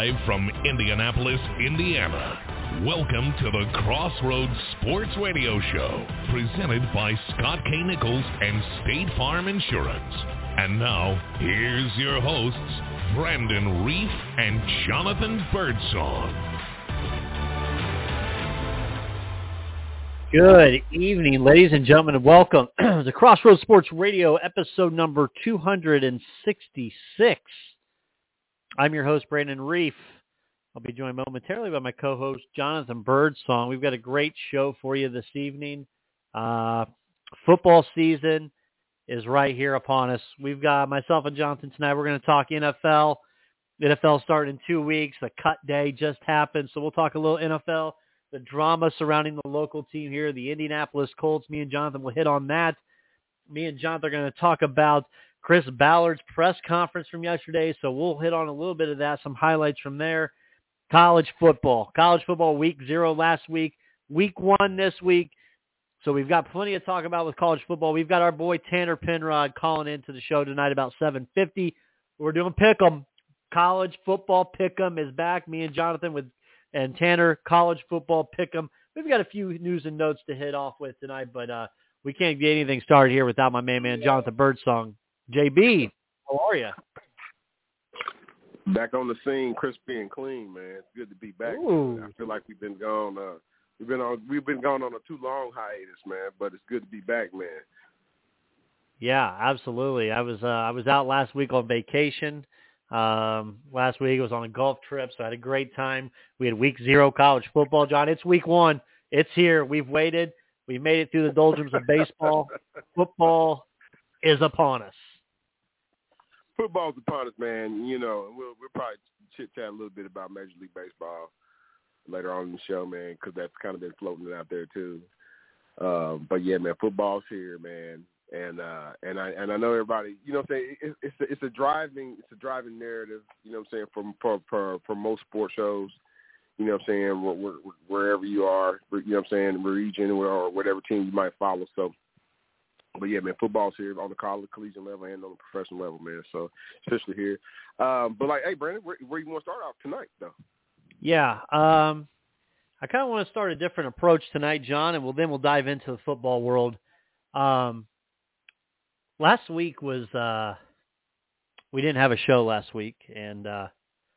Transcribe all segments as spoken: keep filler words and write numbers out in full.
Live from Indianapolis, Indiana. Welcome to the Crossroads Sports Radio Show, presented by Scott K. Nichols and State Farm Insurance. And now, here's your hosts, Brandon Reef and Jonathan Birdsong. Good evening, ladies and gentlemen, and welcome to Crossroads Sports Radio, episode number two hundred sixty-six. I'm your host, Brandon Reef. I'll be joined momentarily by my co-host, Jonathan Birdsong. We've got a great show for you this evening. Uh, football season is right here upon us. We've got myself and Jonathan tonight. We're going to talk N F L. N F L starting in two weeks. The cut day just happened, so we'll talk a little N F L. The drama surrounding the local team here, the Indianapolis Colts. Me and Jonathan will hit on that. Me and Jonathan are going to talk about Chris Ballard's press conference from yesterday, so we'll hit on a little bit of that, some highlights from there. College football. College football week zero last week, week one this week. So we've got plenty to talk about with college football. We've got our boy Tanner Penrod calling into the show tonight about seven fifty. We're doing Pick'em. College football Pick'em is back. Me and Jonathan with and Tanner, college football Pick'em. We've got a few news and notes to hit off with tonight, but uh, we can't get anything started here without my main man, Jonathan Birdsong. J B, how are you? Back on the scene, crispy and clean, man. It's good to be back. Ooh. I feel like we've been gone. Uh, we've been on. We've been gone on a too long hiatus, man. But it's good to be back, man. Yeah, absolutely. I was uh, I was out last week on vacation. Um, last week I was on a golf trip, so I had a great time. We had week zero college football, John. It's week one. It's here. We've waited. We've made it through the doldrums of baseball. Football is upon us. Football's upon us, man. You know, we'll we'll probably chit-chat a little bit about Major League Baseball later on in the show, man, because that's kind of been floating out there too. Um, but yeah, man, football's here, man. And uh, and I and I know everybody, you know what I'm saying, it, it's a, it's a driving it's a driving narrative, you know what I'm saying, from for for, for most sports shows, you know what I'm saying, where, where, wherever you are, you know what I'm saying, region or whatever team you might follow. So, but yeah, man, football's here on the college, collegiate level and on the professional level, man. So, especially here. Um, but like, hey, Brandon, where, where you want to start off tonight, though? Yeah, um, I kind of want to start a different approach tonight, John, and we'll then we'll dive into the football world. Um, Last week was, uh, we didn't have a show last week, and uh,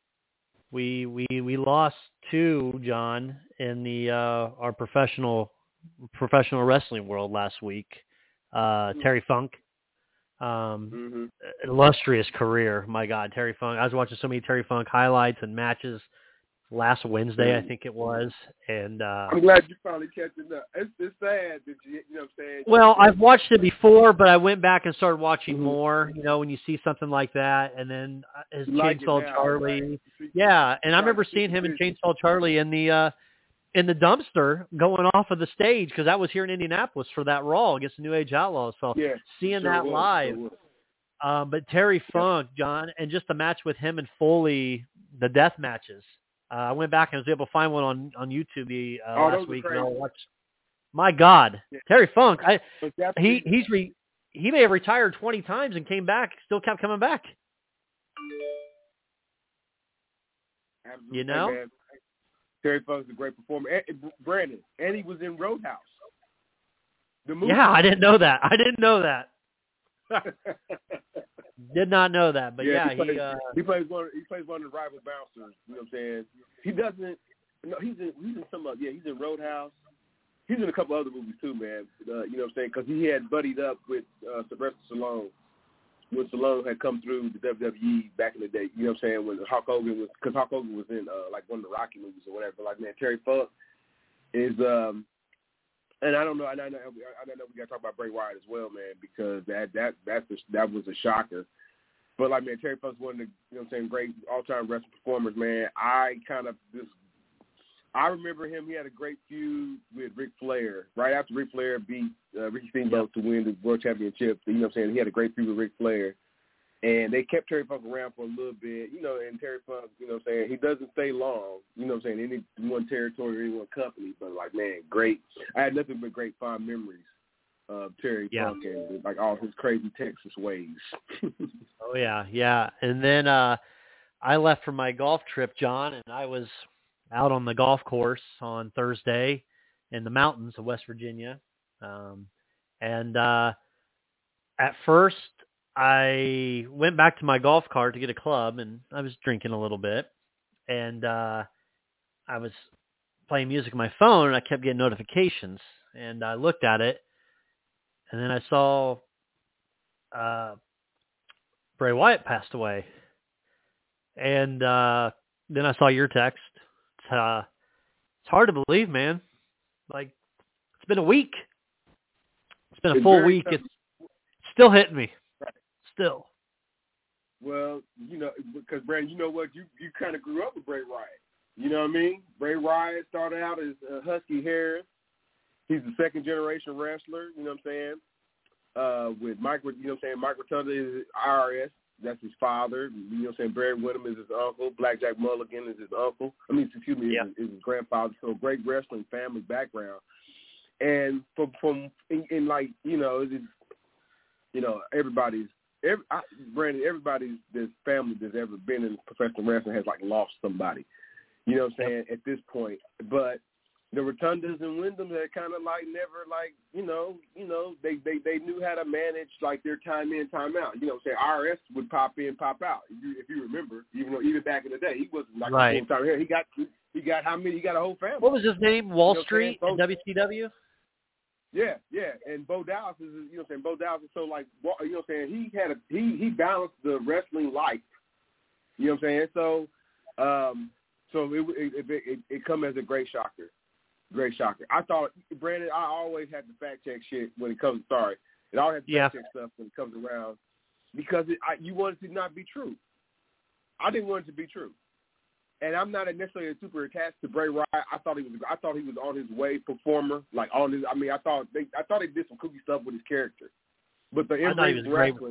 we we we lost two, John, in the uh, our professional professional wrestling world last week. Uh, Terry Funk, um, mm-hmm. illustrious career, my God, Terry Funk. I was watching so many Terry Funk highlights and matches last Wednesday, I think it was, and uh, I'm glad you finally catching up. It's, it's sad that you, you know what I'm saying. Well, I've watched it before, but I went back and started watching mm-hmm. more. You know, when you see something like that, and then his like Chainsaw now, Charlie, right? yeah, and I remember seeing him in Chainsaw Charlie in the uh, in the dumpster going off of the stage because that was here in Indianapolis for that Raw against the New Age Outlaws. So yeah, seeing sure that was, live. sure Um, but Terry Funk, John, and just the match with him and Foley, the death matches. Uh, I went back and was able to find one on, on YouTube the uh, oh, last week. And I watched. My God, yeah. Terry Funk, I, he he's re, he may have retired twenty times and came back, still kept coming back. Absolutely. You know, hey, Terry Funk's a great performer. And, Brandon, and he was in Roadhouse. The movie. Yeah, I didn't know that. I didn't know that. Did not know that, but yeah, yeah he, plays, he, uh, he plays one. He plays one of the rival bouncers. You know what I'm saying? He doesn't. No, he's in. He's in some. Yeah, he's in Roadhouse. He's in a couple other movies too, man. Uh, you know what I'm saying? Because he had buddied up with uh, Sylvester Stallone when Stallone had come through the W W E back in the day. You know what I'm saying? When Hulk Hogan was, because Hulk Hogan was in uh, like one of the Rocky movies or whatever. But like, man, Terry Funk is. Um, And I don't know. I know. I know we got to talk about Bray Wyatt as well, man, because that that that's a, that was a shocker. But like, man, Terry Funk's one of the, you know what I'm saying, great all-time wrestling performers, man. I kind of just I remember him. He had a great feud with Ric Flair right after Ric Flair beat uh, Ricky Steamboat yep. to win the World Championship. You know what I'm saying? He had a great feud with Ric Flair. And they kept Terry Funk around for a little bit, you know, and Terry Funk, you know what I'm saying, he doesn't stay long, you know what I'm saying, any one territory or any one company, but, like, man, great. I had nothing but great fond memories of Terry yeah. Funk and, like, all his crazy Texas ways. oh, yeah, yeah. And then uh, I left for my golf trip, John, and I was out on the golf course on Thursday in the mountains of West Virginia. Um, and uh, at first, I went back to my golf cart to get a club, and I was drinking a little bit. And uh, I was playing music on my phone, and I kept getting notifications. And I looked at it, and then I saw uh, Bray Wyatt passed away. And uh, then I saw your text. It's, uh, it's hard to believe, man. Like, it's been a week. It's been a it's full week. Tough. It's still hitting me. Right. Still. Well, you know, because, Brandon, you know what? You you kind of grew up with Bray Wyatt. You know what I mean? Bray Wyatt started out as uh, Husky Harris. He's a second-generation wrestler, you know what I'm saying? Uh, with Mike, you know what I'm saying? Mike Rotunda is I R S. That's his father. You know what I'm saying? Barry Windham is his uncle. Blackjack Mulligan is his uncle. I mean, excuse me, yeah. is, is his grandfather. So great wrestling family background. And from, from in, in like, you know, it's, you know, everybody's, every, I, Brandon, everybody's this family that's ever been in professional wrestling has, like, lost somebody. You know what I'm saying, at this point. But the Rotundas and Wyndhams had kind of, like, never, like, you know, you know, they, they, they knew how to manage, like, their time in, time out. You know what I'm saying? I R S would pop in, pop out, if you, if you remember, even though even back in the day, he wasn't, like, right. a full-time here. He got, he got how many? He got a whole family. What was his name? Wall you know Street in W C W? Yeah, yeah. And Bo Dallas is, you know what I'm saying? Bo Dallas is so, like, you know what I'm saying? He had a, he, he balanced the wrestling life. You know what I'm saying? So, um, so it, it, it, it, it come as a great shocker. Great shocker. I thought, Brandon, I always had to fact check shit when it comes. Sorry, it always had to yeah. fact check stuff when it comes around because it, I, you want it to not be true. I didn't want it to be true, and I'm not necessarily super attached to Bray Wyatt. I thought he was. I thought he was on his way performer. Like on his. I mean, I thought they. I thought he did some kooky stuff with his character, but the in ring wrestling.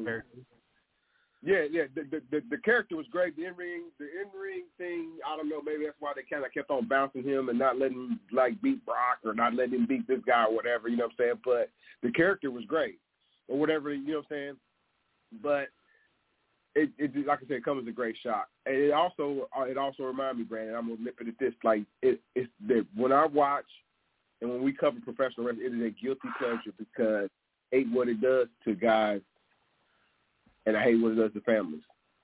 Yeah, yeah, the, the the the character was great. The in ring, the in ring thing. I don't know. Maybe that's why they kind of kept on bouncing him and not letting him like beat Brock or not letting him beat this guy or whatever. You know what I'm saying? But the character was great or whatever. You know what I'm saying? But it, it like I said, it comes as a great shock. And it also it also reminded me, Brandon. I'm gonna nip it at this. Like it, it's that when I watch and when we cover professional wrestling, it is a guilty pleasure because I hate what it does to guys. And I hate what it does to families.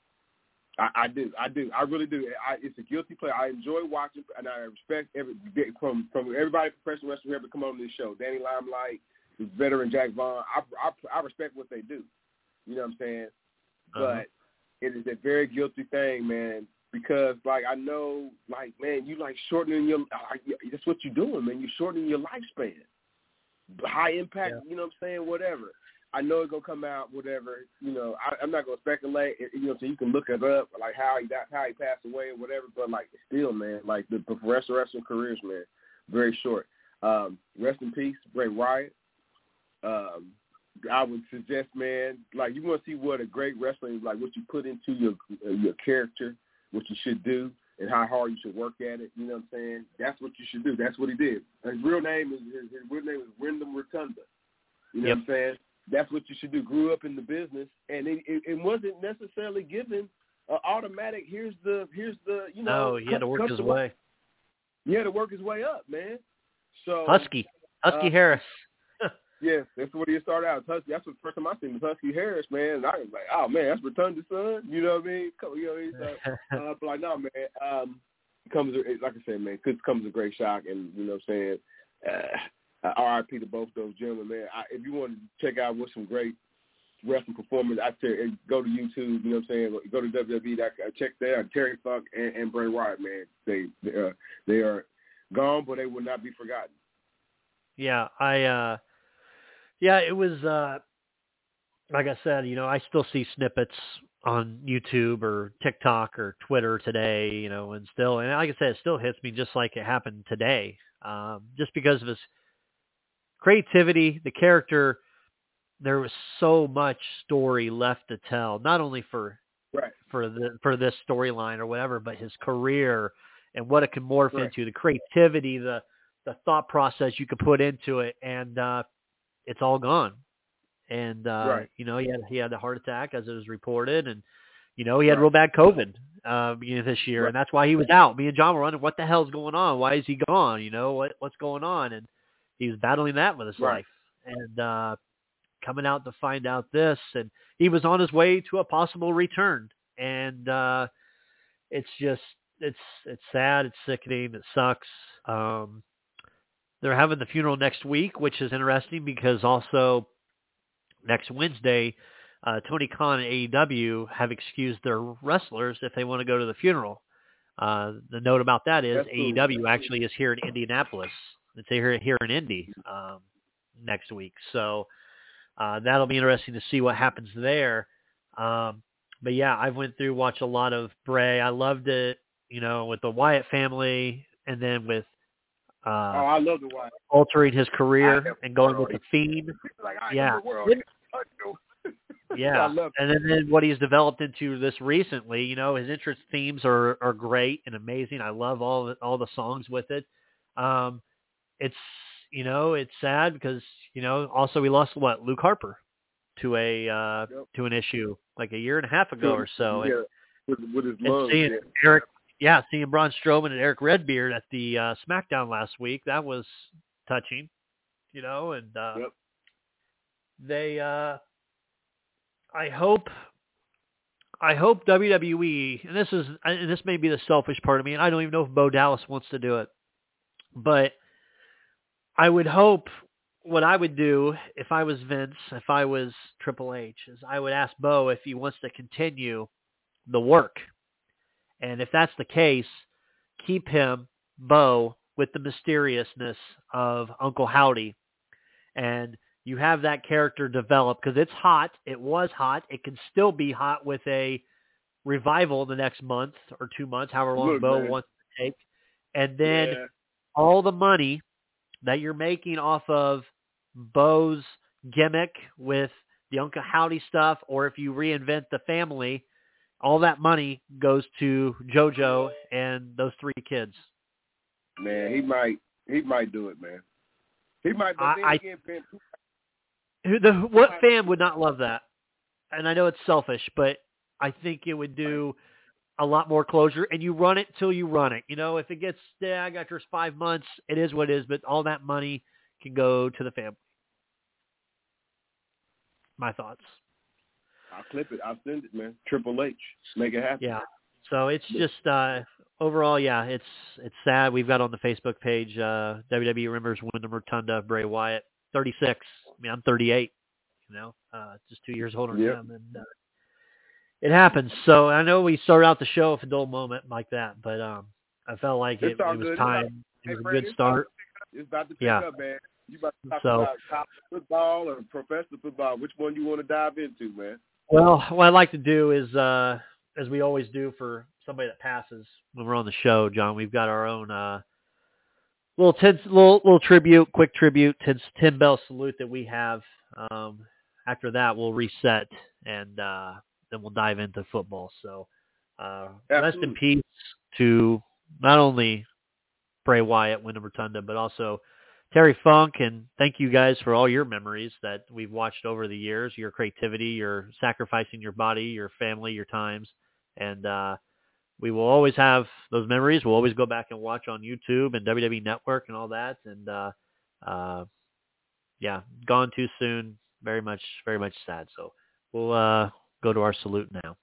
I, I do. I do. I really do. I, it's a guilty pleasure. I enjoy watching, and I respect every from from everybody professional wrestler who ever come on this show. Danny Limelight, the veteran Jack Vaughn. I, I, I respect what they do. You know what I'm saying? Uh-huh. But it is a very guilty thing, man, because, like, I know, like, man, you, like, shortening your – that's what you're doing, man. You're shortening your lifespan. High impact, yeah. You know what I'm saying, whatever. I know it's going to come out, whatever. You know, I, I'm not going to speculate. You know, so you can look it up, like, how he got, how he passed away or whatever. But, like, still, man, like, the professional wrestling careers, man, very short. Um, rest in peace, Bray Wyatt. Um, I would suggest, man, like, you want to see what a great wrestler is, like, what you put into your your character, what you should do, and how hard you should work at it. You know what I'm saying? That's what you should do. That's what he did. His real name is his, his real name is Wyndham Rotunda. You know yep. what I'm saying? That's what you should do. Grew up in the business, and it, it, it wasn't necessarily given uh, automatic. Here's the here's the you know. No, he had to work his way. He had to work his way up, man. So Husky, Husky uh, Harris. Yes, that's what he started out. Husky. That's the first time I seen was Husky Harris, man. And I was like, oh man, that's Rotunda's son. You know what I mean? You know what I mean? So, uh, but like, no, man. Um, comes like I said, man. It comes a great shock, and you know what I'm saying. Uh, R I P to both those gentlemen, man. I, if you want to check out what some great wrestling performers, I tell go to YouTube. You know what I'm saying? Go to W W E. Check that out. Terry Funk and, and Bray Wyatt, man. They they, uh, they are gone, but they will not be forgotten. Yeah, I. Uh... Yeah, it was, uh, like I said, you know, I still see snippets on YouTube or TikTok or Twitter today, you know, and still, and like I said, it still hits me just like it happened today, um, just because of his creativity, the character. There was so much story left to tell, not only for right. for the for this storyline or whatever, but his career and what it can morph right. into, the creativity, the the thought process you could put into it, and uh, it's all gone. And, uh, right. you know, he had, he had a heart attack as it was reported, and, you know, he had right. real bad COVID. uh, beginning of this year, Right. and that's why he was out. Me and John were wondering, what the hell's going on? Why is he gone? You know, what what's going on? And he was battling that with his Right. life, and uh, coming out to find out this, and he was on his way to a possible return. And uh, it's just, it's it's sad, it's sickening, it sucks. Um, they're having the funeral next week, which is interesting because also next Wednesday, uh, Tony Khan and A E W have excused their wrestlers if they want to go to the funeral. Uh, the note about that is That's A E W cool. actually is here in Indianapolis. It's here here in Indy um, next week, so uh, that'll be interesting to see what happens there. Um, but yeah, I went through, watched a lot of Bray. I loved it, you know, with the Wyatt family, and then with uh, Oh, I love the Wyatt. altering his I career am and going the with the Fiend. Like, I Yeah. am the world. Yeah, I love it. and then, then what he's developed into this recently, you know, his entrance themes are, are great and amazing. I love all the, all the songs with it. Um, it's, you know, it's sad because, you know, also we lost what, Luke Harper to a uh, Yep. to an issue like a year and a half ago or so. Yeah, And, with, with his and lungs. seeing Yeah. Eric, yeah, seeing Braun Strowman and Eric Redbeard at the uh, SmackDown last week, that was touching, you know, and uh, Yep. they. Uh, I hope, I hope W W E, and this is, and this may be the selfish part of me, and I don't even know if Bo Dallas wants to do it, but I would hope what I would do if I was Vince, if I was Triple H, is I would ask Bo if he wants to continue the work, and if that's the case, keep him, Bo, with the mysteriousness of Uncle Howdy, and you have that character develop because it's hot. It was hot. It can still be hot with a revival the next month or two months, however long Look, Bo man. wants to take. And then Yeah. all the money that you're making off of Bo's gimmick with the Uncle Howdy stuff, or if you reinvent the family, all that money goes to JoJo and those three kids. Man, he might he might do it, man. He might, but I- then I- again, man, Who- The, what fan would not love that? And I know it's selfish, but I think it would do a lot more closure. And you run it till you run it. You know, if it gets, yeah, I got yours five months, it is what it is. But all that money can go to the family. My thoughts. I'll clip it. I'll send it, man. Triple H, make it happen. Yeah. So it's just uh, overall, yeah, it's it's sad. We've got on the Facebook page uh, W W E Remembers Wyndham Rotunda, Bray Wyatt, thirty-six. I mean, I'm thirty-eight. You know, uh, just two years older than Yep. him, and uh, it happens. So I know we started out the show with a dull moment like that, but um, I felt like it, It's all it was good. time. It Hey, was a Brandon, good it's about start. to- It's about to pick Yeah. up, man. You about to talk So- about college football or professional football? Which one you want to dive into, man? Well, what I'd like to do is, uh, as we always do for somebody that passes when we're on the show, John, we've got our own uh, little, ten, little little tribute, quick tribute, ten, ten bell salute that we have. Um, after that, we'll reset and uh, then we'll dive into football. So uh, rest in Absolutely. peace to not only Bray Wyatt, Wyndham Rotunda, but also Terry Funk, and thank you guys for all your memories that we've watched over the years, your creativity, your sacrificing your body, your family, your times. And uh, we will always have those memories. We'll always go back and watch on YouTube and W W E Network and all that. And, uh, uh, yeah, gone too soon. Very much, very much sad. So we'll uh, go to our salute now.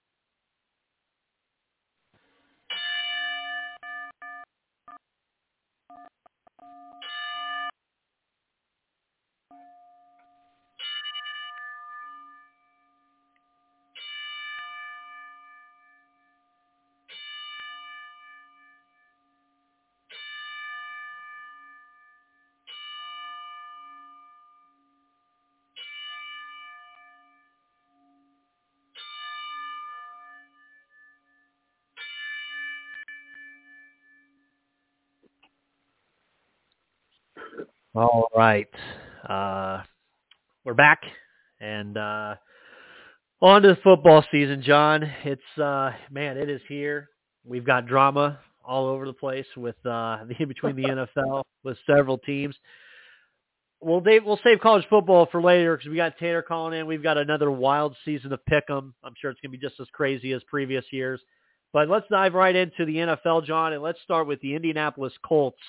All right. Uh, we're back. And uh, on to the football season, John. It's, uh, man, it is here. We've got drama all over the place with uh, the between the N F L with several teams. Well, Dave, we'll save college football for later because we got Tanner calling in. We've got another wild season of Pick'em. I'm sure it's going to be just as crazy as previous years. But let's dive right into the N F L, John, and let's start with the Indianapolis Colts.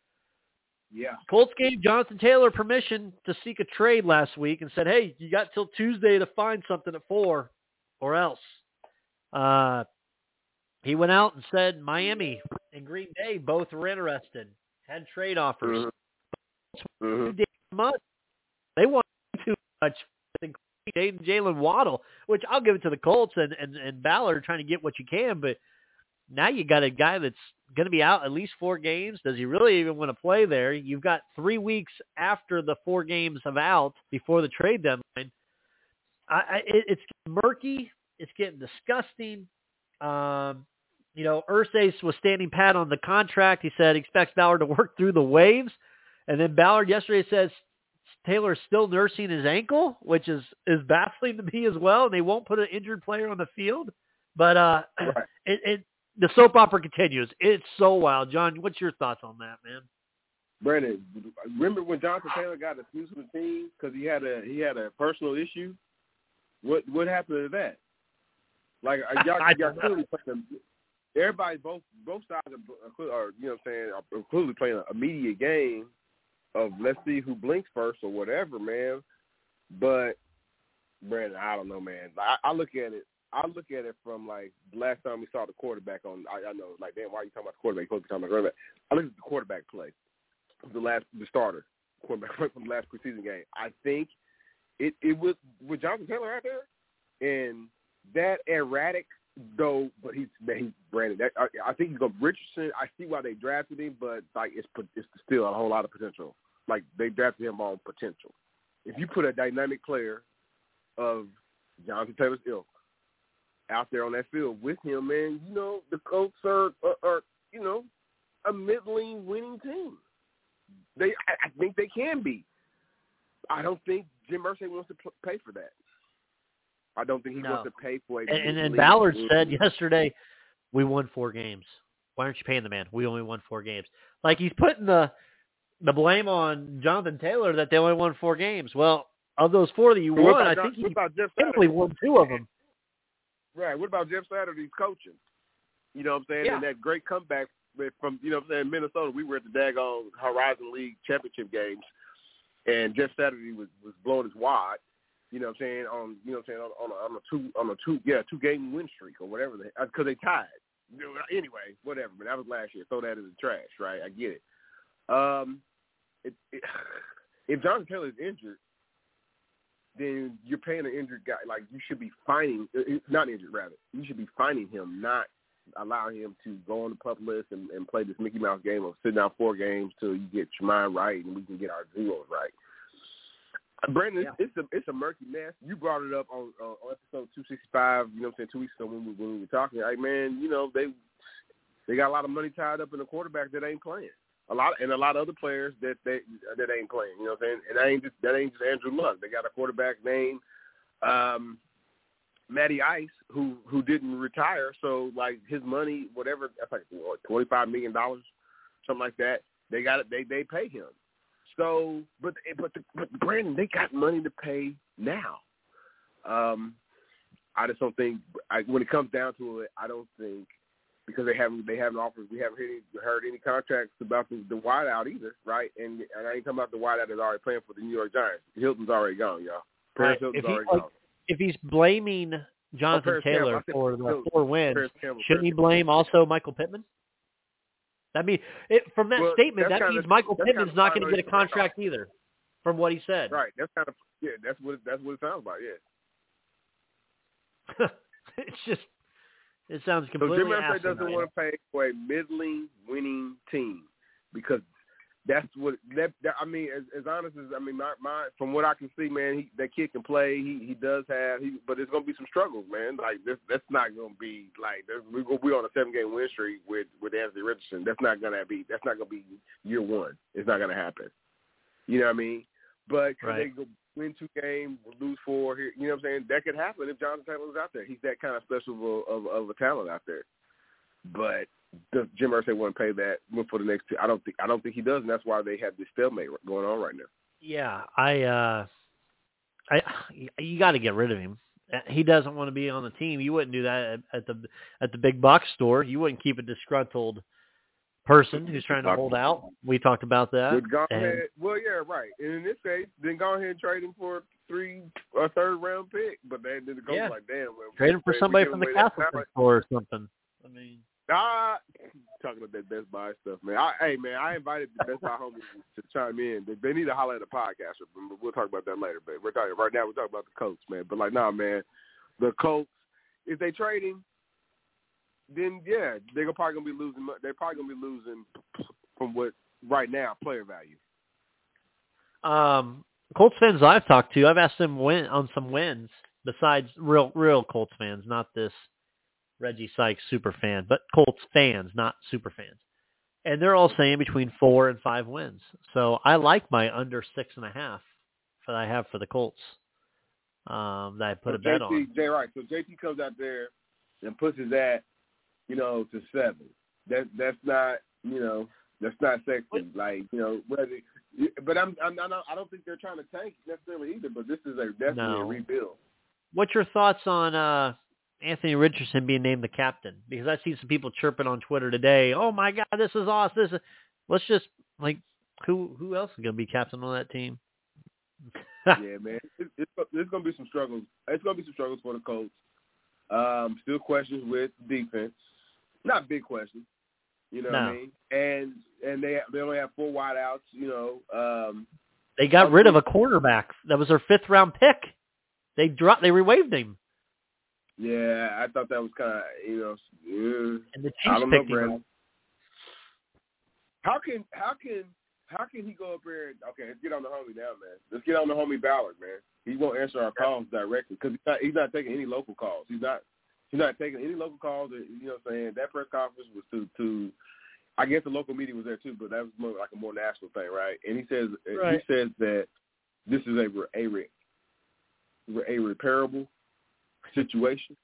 Yeah. Colts gave Jonathan Taylor permission to seek a trade last week and said, hey, you got till Tuesday to find something at four or else. Uh, he went out and said Miami and Green Bay both were interested, had trade offers. Mm-hmm. Mm-hmm. Much. They want too much, including Jalen Waddle, which I'll give it to the Colts and, and, and Ballard trying to get what you can, but now you got a guy that's going to be out at least four games. Does he really even want to play there? You've got three weeks after the four games have out before the trade deadline. I, I, it, it's murky. It's getting disgusting. Um, you know, Irsay was standing pat on the contract. He said he expects Ballard to work through the waves. And then Ballard yesterday says Taylor's still nursing his ankle, which is, is baffling to me as well. And they won't put an injured player on the field. But uh, right. it, it the soap opera continues. It's so wild. John, what's your thoughts on that, man? Brandon, remember when Jonathan Taylor got excused from the team because he had a he had a personal issue? What what happened to that? Like y'all, y'all clearly playing, everybody both both sides are, are you know what I'm saying are clearly playing an immediate game of let's see who blinks first or whatever, man. But Brandon, I don't know, man. I, I look at it. I look at it from, like, the last time we saw the quarterback on, I, I know, like, damn, why are you talking about the quarterback? You're supposed to be talking about the running back. I look at the quarterback play, the last, the starter quarterback play from the last preseason game. I think it, it was with Jonathan Taylor out there, and that erratic, though, but he's, he's Brandon. That, I, I think he's going to Richardson. I see why they drafted him, but, like, it's, it's still a whole lot of potential. Like, they drafted him on potential. If you put a dynamic player of Jonathan Taylor's ilk out there on that field with him, man, you know, the Colts are, are, are you know, a middling winning team. They, I, I think they can be. I don't think Jim Irsay wants to p- pay for that. I don't think he no. wants to pay for it. And, and Ballard said yesterday, we won four games. Why aren't you paying the man? We only won four games. Like, he's putting the the blame on Jonathan Taylor that they only won four games. Well, of those four that you what won, I John, think he simply won two of them. Right. What about Jeff Saturday's coaching? You know what I'm saying? Yeah. And that great comeback from, you know what I'm saying, Minnesota. We were at the daggone Horizon League championship games, and Jeff Saturday was, was blowing his wad, you know what I'm saying, on, you know what I'm saying, on, on, a, on a two, on a two, yeah, two-game win streak or whatever, because they, they tied. Anyway, whatever, but that was last year. Throw that in the trash, right? I get it. Um, it, it if Jonathan Taylor is injured, then you're paying an injured guy. Like, you should be fining, not injured, rather. You should be fining him, not allowing him to go on the pup list and, and play this Mickey Mouse game of sitting out four games till you get your mind right and we can get our zeros right. Brandon, yeah. it's, it's a it's a murky mess. You brought it up on, uh, on episode two sixty-five, you know what I'm saying, two weeks ago when we, when we were talking. Like, man, you know, they they got a lot of money tied up in a quarterback that ain't playing. A lot and a lot of other players that they that ain't playing. You know what I'm saying? And that ain't just that ain't just Andrew Luck. They got a quarterback named um, Matty Ice who who didn't retire. So like his money, whatever, that's like what, twenty-five million dollars, something like that. They got it. They they pay him. So, but but the, but Brandon, they got money to pay now. Um, I just don't think I, when it comes down to it, I don't think. Because they haven't, they haven't offered. We haven't heard any, heard any contracts about the, the wideout either, right? And, and I ain't talking about the wideout that's already playing for the New York Giants. Hilton's already gone, y'all. Paris right. Hilton's if already he, gone. If he's blaming Jonathan oh, Taylor Campbell. for the Hilton. four wins, Campbell, shouldn't he blame also Michael Pittman? That mean it, from that well, statement, that means of, Michael Pittman's kind of not going to get a contract either, from what he said. Right. That's kind of yeah. That's what that's what it sounds like. Yeah. It's just. It sounds completely So Jim Irsay asinine. doesn't want to pay for a middling winning team because that's what that, that I mean. As, as honest as I mean, my, my from what I can see, man, he, that kid can play. He he does have, he, but there's gonna be some struggles, man. Like this, that's not gonna be like we're gonna be on a seven game win streak with with Anthony Richardson. That's not gonna be. That's not gonna be year one. It's not gonna happen. You know what I mean? But could right. they go win two games, lose four here? You know what I'm saying? That could happen if Jonathan Taylor's out there. He's that kind of special of, of, of a talent out there. But does Jim Irsay want to pay that for the next two? I don't think I don't think he does, and that's why they have this stalemate going on right now. Yeah, I, uh, I, you got to get rid of him. he doesn't want to be on the team. You wouldn't do that at, at the at the big box store. You wouldn't keep a disgruntled person who's trying to hold out. We talked about that. Go and, ahead. Well, yeah, right. And in this case, then go ahead and trade him for three a third round pick. But then the coach yeah. like, damn, well, trade him for somebody from the Castleton store or something. I mean, ah, talking about that Best Buy stuff, man. I, hey, man, I invited the Best Buy homies to chime in. They, they need to holler at the podcast. But we'll talk about that later. But we're talking right now. We're talking about the Colts, man. But like, nah, man, the Colts, if they trade him, then yeah, they're probably gonna be losing. They're probably gonna be losing from what right now player value. Um, Colts fans I've talked to, I've asked them win on some wins besides real real Colts fans, not this Reggie Sykes super fan, but Colts fans, not super fans, and they're all saying between four and five wins. So I like my under six and a half that I have for the Colts. Um, that I put so a bet J T, on. Jay, right. So J T comes out there and puts his at, you know, to seven. That that's not, you know, that's not sexy. Like, you know, whether, but I'm, I'm not, I don't think they're trying to tank necessarily either. But this is a definitely no. a rebuild. What's your thoughts on uh, Anthony Richardson being named the captain? Because I see some people chirping on Twitter today. Oh my God, this is awesome! This is, let's just like who who else is going to be captain on that team? Yeah, man, it, it, there's going to be some struggles. It's going to be some struggles for the Colts. Um, still questions with defense. Not big questions, you know no. what I mean? And and they they only have four wideouts, you know. Um, they got rid of a quarterback that was their fifth round pick. They dropped. They rewaived him. Yeah, I thought that was kind of, you know. Uh, and the Chiefs I don't know, picked him Brandon. up. How can how can how can he go up there? And, okay, let's get on the homie now, man. Let's get on the homie Ballard, man. He won't answer our calls directly because he's not, he's not taking any local calls. He's not. He's not taking any local calls. You know what I'm saying? That press conference was to, to I guess the local media was there too, but that was more like a more national thing, right? And he says right. he says that this is a a, a repairable situation.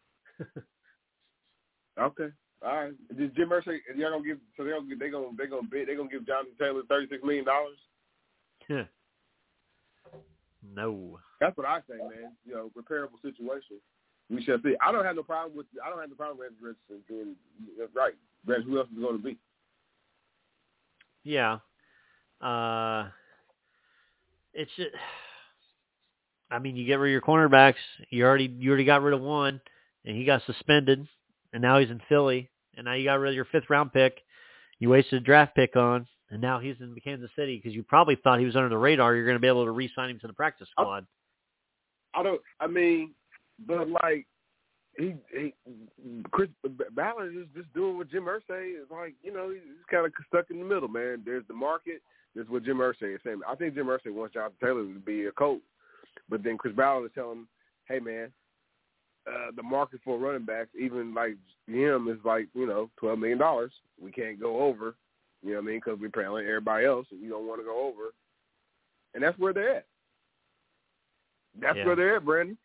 Okay, all right. Did Jim Mercer? Y'all gonna give? So they're gonna they gonna they gonna bid, they gonna give Jonathan Taylor thirty six million dollars? Yeah. No. That's what I say, man. You know, repairable situation. We shall see. I don't have no problem with. I don't have no problem with Richardson being right. But who else is going to be? Yeah. Uh, it's just, I mean, you get rid of your cornerbacks. You already you already got rid of one, and he got suspended, and now he's in Philly, and now you got rid of your fifth round pick. You wasted a draft pick on, and now he's in Kansas City because you probably thought he was under the radar. You're going to be able to re-sign him to the practice squad. I, I don't. I mean. But like he, he, Chris Ballard is just doing what Jim Irsay is like. You know, he's kind of stuck in the middle, man. There's the market. There's what Jim Irsay is saying. I think Jim Irsay wants Jonathan Taylor to be a coach, but then Chris Ballard is telling him, "Hey, man, uh, the market for running backs, even like him, is like you know twelve million dollars. We can't go over. You know what I mean? Because we're paying like everybody else, and you don't want to go over. And that's where they're at. That's yeah. where they're at, Brandon."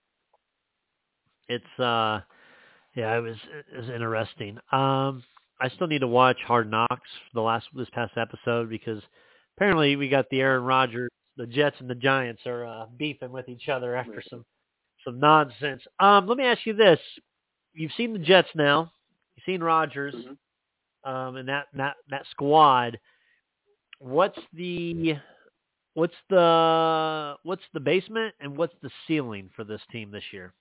It's, uh, yeah, it was, it was interesting. Um, I still need to watch Hard Knocks for the last, this past episode because apparently we got the Aaron Rodgers, the Jets and the Giants are uh, beefing with each other after some, some nonsense. Um, let me ask you this. You've seen the Jets now. You've seen Rodgers mm-hmm. um, and that, that, that squad. What's the, what's the, what's the basement and what's the ceiling for this team this year?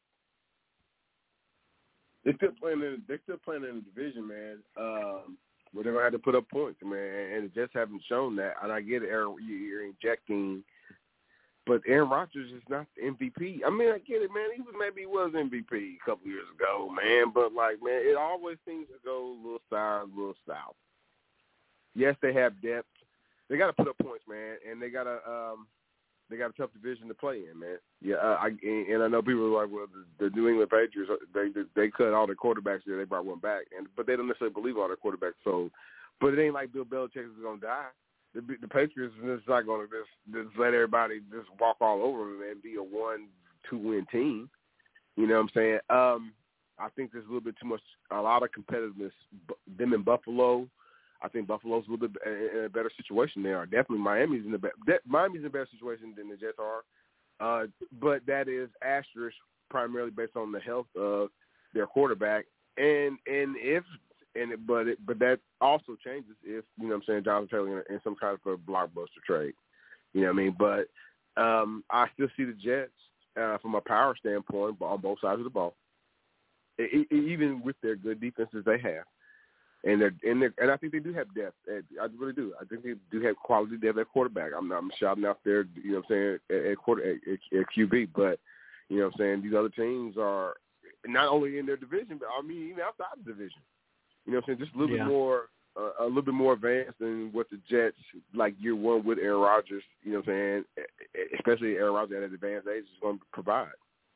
They're still playing in. They're still playing in the division, man. Um, where they're gonna have to put up points, man, and it just haven't shown that. And I get it, Aaron, you're injecting, but Aaron Rodgers is not the M V P. I mean, I get it, man. He was maybe he was M V P a couple years ago, man. But like, man, it always seems to go a little sour, a little south. Yes, they have depth. They got to put up points, man, and they got to. Um, They got a tough division to play in, man. Yeah, uh, I and I know people are like, well, the, the New England Patriots, they they cut all their quarterbacks there. They brought one back, and but they don't necessarily believe all their quarterbacks. So, but it ain't like Bill Belichick is gonna die. The, the Patriots is just not gonna just, just let everybody just walk all over them and be a one, two win team. You know what I'm saying? Um, I think there's a little bit too much, a lot of competitiveness. Them in Buffalo. I think Buffalo's a little bit in a better situation. They are definitely Miami's in the be- Miami's in a better situation than the Jets are. uh, but that is asterisk primarily based on the health of their quarterback, and and if and it, but it, but that also changes if you know what I'm saying Jonathan Taylor in, in some kind of a blockbuster trade, you know what I mean. But um, I still see the Jets uh, from a power standpoint on both sides of the ball, it, it, even with their good defenses they have. And they're, and they're, and I think they do have depth. I really do. I think they do have quality depth at quarterback. I'm not I'm shouting out there, you know what I'm saying, at, at quarter at, at Q B, but you know what I'm saying, these other teams are not only in their division, but I mean even outside the division. You know what I'm saying, just a little yeah. bit more, uh, a little bit more advanced than what the Jets, like year one with Aaron Rodgers, you know what I'm saying, especially Aaron Rodgers at an advanced age is going to provide.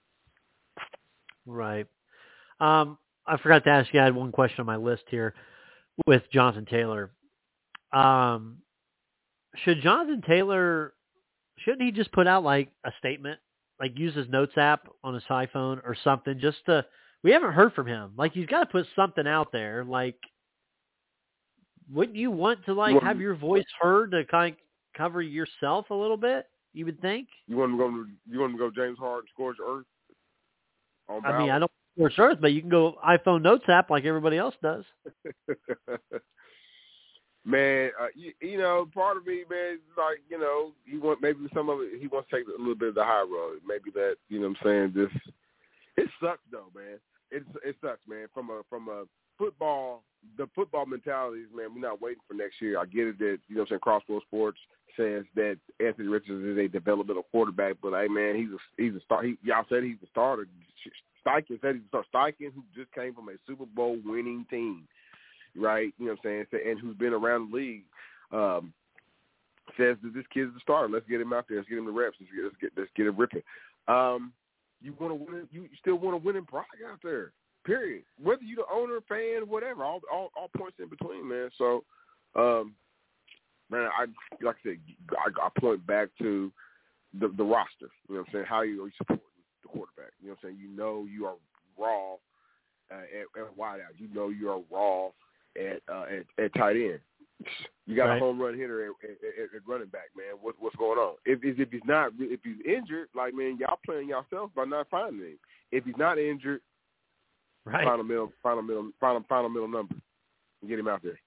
Right. Um, I forgot to ask you. I had one question on my list here. With Jonathan Taylor, um, should Jonathan Taylor, shouldn't he just put out like a statement, like use his notes app on his iPhone or something just to, we haven't heard from him. Like he's got to put something out there. Like, wouldn't you want to like have your voice heard to kind of cover yourself a little bit? You would think. You want to go, you want to go James Harden scores Earth? On I mean, I don't. Scorched Earth, but you can go iPhone Notes app like everybody else does. Man, uh, you, you know, part of me, man, like, you know, he want maybe some of it, he wants to take a little bit of the high road. Maybe that, you know what I'm saying, this, it sucks though, man. It, it sucks, man. From a, from a football, the football mentalities, man, we're not waiting for next year. I get it that, you know what I'm saying, Crossroads Sports says that Anthony Richardson is a developmental quarterback, but, hey, man, he's a, he's a star. He, y'all said he's a starter. Steichen said he's a starter. Steichen, who just came from a Super Bowl winning team, right? You know what I'm saying? And who's been around the league, um, says that this kid's the starter. Let's get him out there. Let's get him the reps. Let's get let's get, let's get him ripping. Um, you want to win? You still want a winning product out there? Period. Whether you're the owner, fan, whatever, all all, all points in between, man. So, um, man, I like I said, I, I point back to the the roster. You know what I'm saying? How you are you supporting the quarterback? You know what I'm saying? You know you are raw uh, at, at wideout. You know you are raw at uh, at, at tight end. You got right. a home run hitter at, at, at running back, man. What, what's going on? If if he's not, if he's injured, like man, y'all playing yourself by not finding him. If he's not injured, right. final middle, final middle, final final middle number, and get him out there.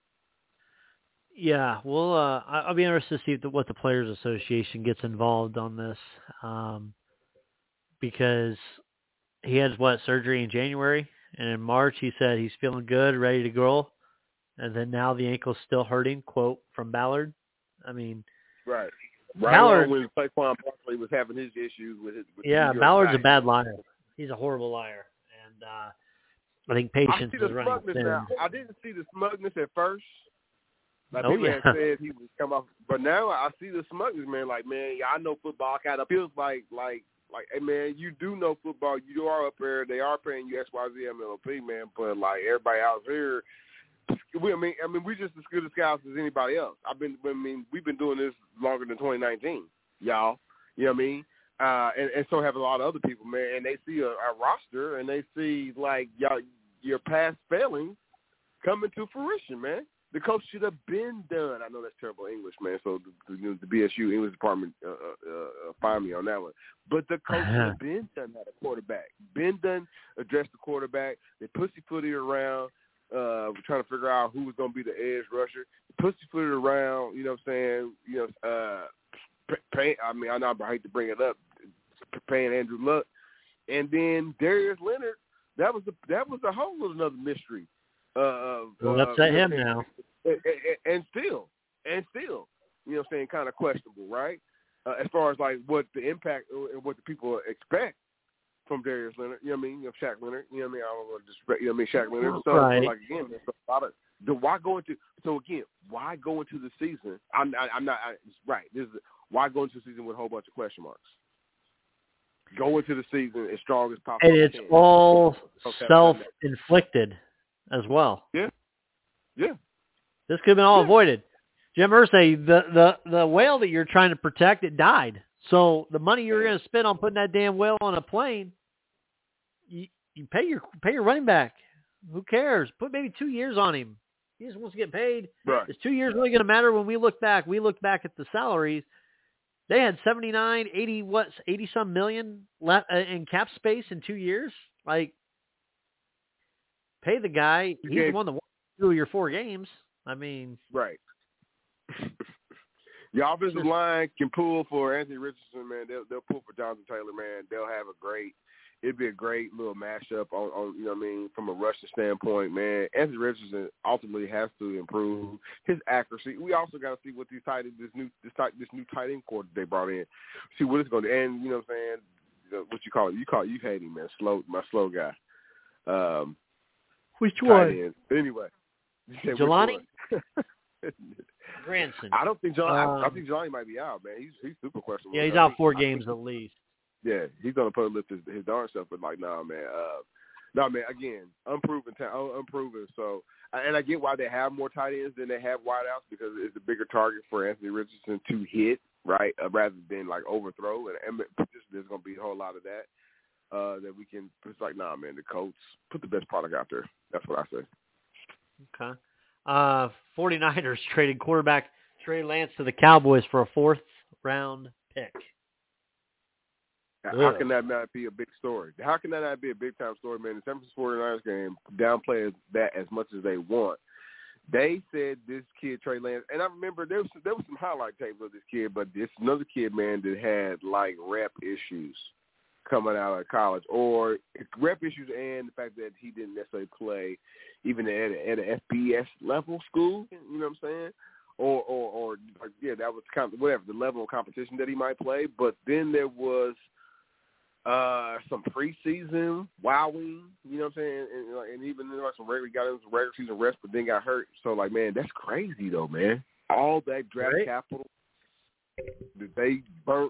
Yeah, well, uh, I'll be interested to see the, what the Players Association gets involved on this, um, because he had what surgery in January, and in March he said he's feeling good, ready to go. And then now the ankle's still hurting, quote, from Ballard. I mean. Right. Right Ballard, when Saquon Barkley was having his issues with his. With yeah, his Ballard's a bad liar. He's a horrible liar. And uh, I think patience I see the is running thin. Now. I didn't see the smugness at first. Like oh, people yeah. had said he would come off. But now I see the smugness, man. Like, man, I know football kind of feels like, like, like, hey, man, you do know football. You are up there. They are paying you X Y Z M L P, man. But, like, everybody out here, We, I mean, I mean, we're just as good as scouts as anybody else. I've been, I mean, we've been doing this longer than twenty nineteen, y'all. You know what I mean? Uh, and, and so have a lot of other people, man. And they see a, a roster, and they see like y'all, your past failings coming to fruition, man. The coach should have been done. I know that's terrible English, man. So the, the, the B S U English department uh, uh, uh, find me on that one. But the coach should have been done at a quarterback. Been done, address the quarterback. They pussyfooted around. Uh, we're trying to figure out who was going to be the edge rusher. Pussyfooted around, you know what I'm saying? You know, uh, pay, I mean, I know I hate to bring it up, paying Andrew Luck, and then Darius Leonard. That was the that was a whole little another mystery. Uh, well, uh, upset you know him now, and, and, and still, and still, you know what I'm saying? Kind of questionable, right? Uh, as far as like what the impact and what the people expect from Darius Leonard, you know what I mean? You know, Shaq Leonard, you know what I mean? I don't want to disrespect, you know what I mean? Shaq Leonard. So, right. so like, again, there's a lot of, the, why go into, so again, why go into the season? I'm, I, I'm not, I, right, this is, why go into the season with a whole bunch of question marks? Go into the season as strong as possible. And it's all okay, self-inflicted as well. Yeah, yeah. This could have been all yeah. avoided. Jim Irsay, the, the, the whale that you're trying to protect, it died. So the money you're going to spend on putting that damn whale on a plane, you, you pay your pay your running back. Who cares? Put maybe two years on him. He just wants to get paid. Right. Is two years really going to matter when we look back? We look back at the salaries. They had seventy-nine, eighty, what, eighty-some million left uh, in cap space in two years. Like, pay the guy. He's yeah. the one that won two of your four games. I mean. Right. Your offensive just, line can pull for Anthony Richardson, man. They'll, they'll pull for Jonathan Taylor, man. They'll have a great – it'd be a great little matchup on, on, you know what I mean, from a rushing standpoint, man. Anthony Richardson ultimately has to improve his accuracy. We also got to see what these tight this new this, tight, this new tight end core they brought in, see what it's going to – and, you know what I'm saying, you know, what you call it? You call it – you hate him, man, slow, my slow guy. Um, Which one? End. Anyway. Jelani? Granson. I don't think John. Um, I, I think Johnny might be out, man. He's he's super questionable. Yeah, he's I out think, four I games think, at least. Yeah, he's gonna put lift his, his darn stuff, but like, nah, man. Uh, no, man. Again, unproven, ta- unproven. So, and I get why they have more tight ends than they have wideouts because it's a bigger target for Anthony Richardson to hit, right, uh, rather than like overthrow. And, and there's gonna be a whole lot of that uh, that we can. It's like, nah, man. The Colts put the best product out there. That's what I say. Okay. Uh, 49ers traded quarterback Trey Lance to the Cowboys for a fourth round pick. How Ugh. can that not be a big story? How can that not be a big time story, man? The San Francisco 49ers game downplay that as much as they want. They said this kid Trey Lance, and I remember there was there was some highlight tapes of this kid, but this another kid, man, that had like rep issues coming out of college, or rep issues, and the fact that he didn't necessarily play even at, a, at an F B S level school. You know what I'm saying? Or, or, or yeah, that was kind of whatever the level of competition that he might play. But then there was uh, some preseason wowing. You know what I'm saying? And, and even then, like some regular got into some regular season rest, but then got hurt. So like, man, that's crazy though, man. All that draft right. capital that they burnt,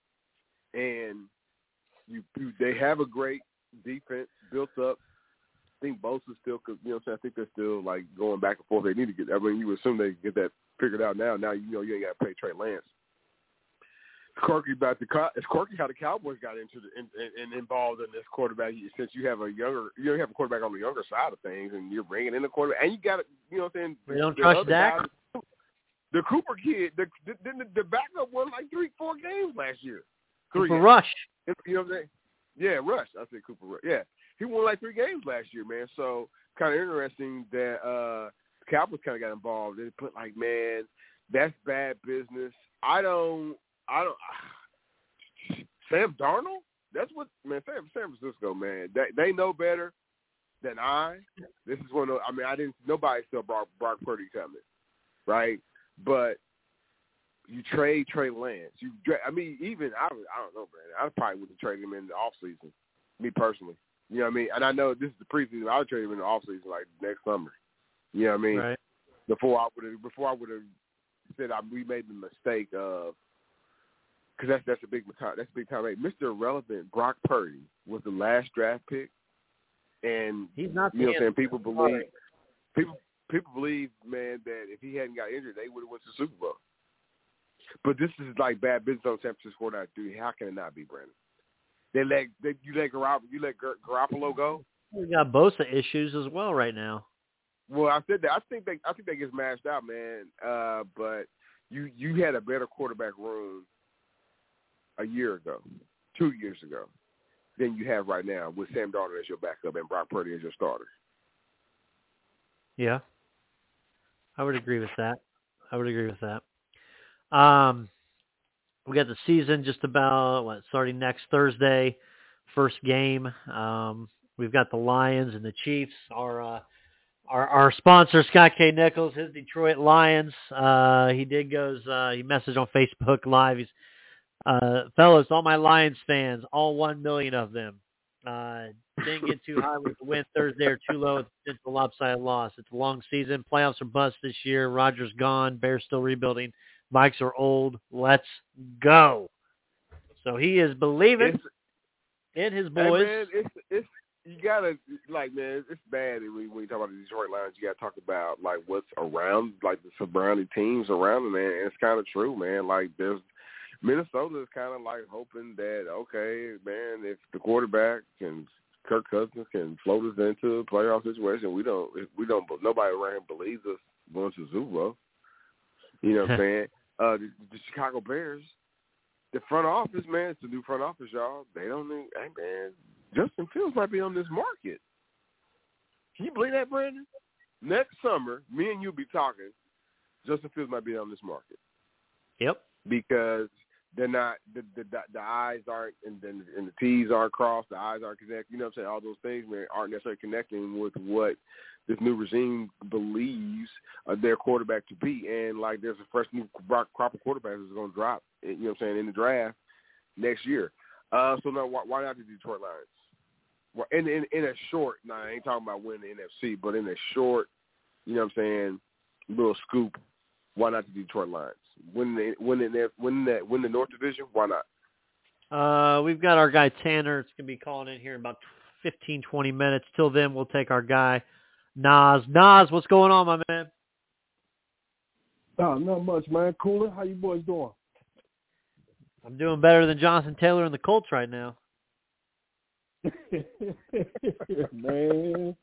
and You, you, they have a great defense built up. I think Bosa's still, you know what I'm saying? I think they're still, like, going back and forth. They need to get, I mean, you assume they get that figured out now. Now you know you ain't got to pay Trey Lance. It's quirky about the, it's quirky how the Cowboys got into the, and in, in, involved in this quarterback since you have a younger, you have a quarterback on the younger side of things, and you're bringing in the quarterback, and you got to, you know what I'm saying? We don't trust Dak. Guys, the Cooper kid, the, the, the, the backup won like three, four games last year. Three Cooper Rush. You know what I'm saying? Yeah, Rush. I said Cooper Rush. Yeah. He won like three games last year, man. So kind of interesting that uh, the Cowboys kind of got involved. They put like, man, that's bad business. I don't, I don't, Sam Darnold? That's what, man, San, San Francisco, man. They, they know better than I. This is one of, I mean, I didn't, nobody still brought Brock Purdy coming, right? But you trade Trey Lance. You, I mean, even I, I don't know, man. I probably would have traded him in the off season, me personally. You know what I mean? And I know this is the preseason. I would trade him in the off season, like next summer. You know what I mean? Right. Before I would have, before I would have said I, we made the mistake of, because that's that's a big that's a big time. Mister Irrelevant Brock Purdy was the last draft pick, and he's not. You know what I'm saying? People believe people people believe, man, that if he hadn't got injured, they would have went to the Super Bowl. But this is like bad business on San Francisco forty-niners. Dude, how can it not be, Brandon? They let they, you let Garoppolo, you let Gar- Garoppolo go. We got Bosa issues as well right now. Well, I said that. I think they I think they get mashed out, man. Uh, but you you had a better quarterback room a year ago, two years ago, than you have right now with Sam Darnold as your backup and Brock Purdy as your starter. Yeah, I would agree with that. I would agree with that. Um, we got the season just about what starting next Thursday, first game. Um, we've got the Lions and the Chiefs. Our uh, our our sponsor Scott K. Nichols, his Detroit Lions. Uh, he did goes. Uh, he messaged on Facebook Live. He's uh, fellas, all my Lions fans, all one million of them. Uh, didn't get too high with the win Thursday or too low with the potential lopsided loss. It's a long season. Playoffs are bust this year. Rodgers gone. Bears still rebuilding. Mikes are old. Let's go. So he is believing it's, in his boys. Hey man, it's it's you gotta like man, it's bad when, when you talk about the Detroit Lions. You gotta talk about like what's around, like the surrounding teams around them, man. And it's kind of true, man. Like there's Minnesota is kind of like hoping that okay, man, if the quarterback can Kirk Cousins can float us into a playoff situation, we don't we don't nobody around here believes us going to the Super Bowl. You know what I'm saying? Uh, the, the Chicago Bears, the front office, man, it's the new front office, y'all. They don't need, hey, man, Justin Fields might be on this market. Can you believe that, Brandon? Next summer, me and you be talking, Justin Fields might be on this market. Yep. Because they're not, the the, the, the I's aren't, and, and, and the T's aren't crossed, the I's aren't connected. You know what I'm saying? All those things, man, aren't necessarily connecting with what this new regime believes uh, their quarterback to be. And, like, there's a fresh new crop of quarterbacks that's going to drop, you know what I'm saying, in the draft next year. Uh, so, now, why, why not the Detroit Lions? Well, in, in, in a short, now, I ain't talking about winning the N F C, but in a short, you know what I'm saying, little scoop, why not the Detroit Lions? Win the, win the, win the, win the North Division, why not? Uh, we've got our guy Tanner. It's going to be calling in here in about fifteen, twenty minutes. Till then, we'll take our guy Nas. Nas, what's going on, my man? Oh, not much, man. Cooler. How you boys doing? I'm doing better than Jonathan Taylor and the Colts right now. man.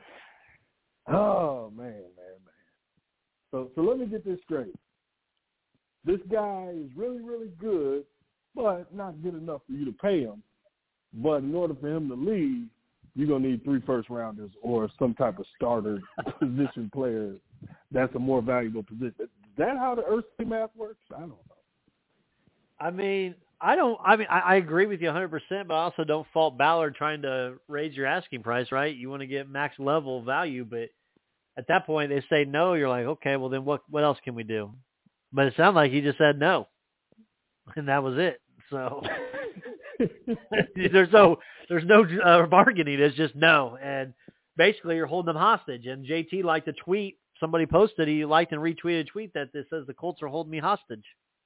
Oh, man, man, man. So, so let me get this straight. This guy is really, really good, but not good enough for you to pay him. But in order for him to leave, you're going to need three first-rounders or some type of starter position player that's a more valuable position. Is that how the Earthly math works? I don't know. I mean, I don't. I mean, I, I agree with you one hundred percent, but I also don't fault Ballard trying to raise your asking price, right? You want to get max level value, but at that point they say no. You're like, okay, well then what? What else can we do? But it sounded like he just said no, and that was it. So there's no there's no uh, bargaining. It's just no, and basically you're holding them hostage. And J T liked a tweet. Somebody posted, he liked and retweeted a tweet that this says the Colts are holding me hostage.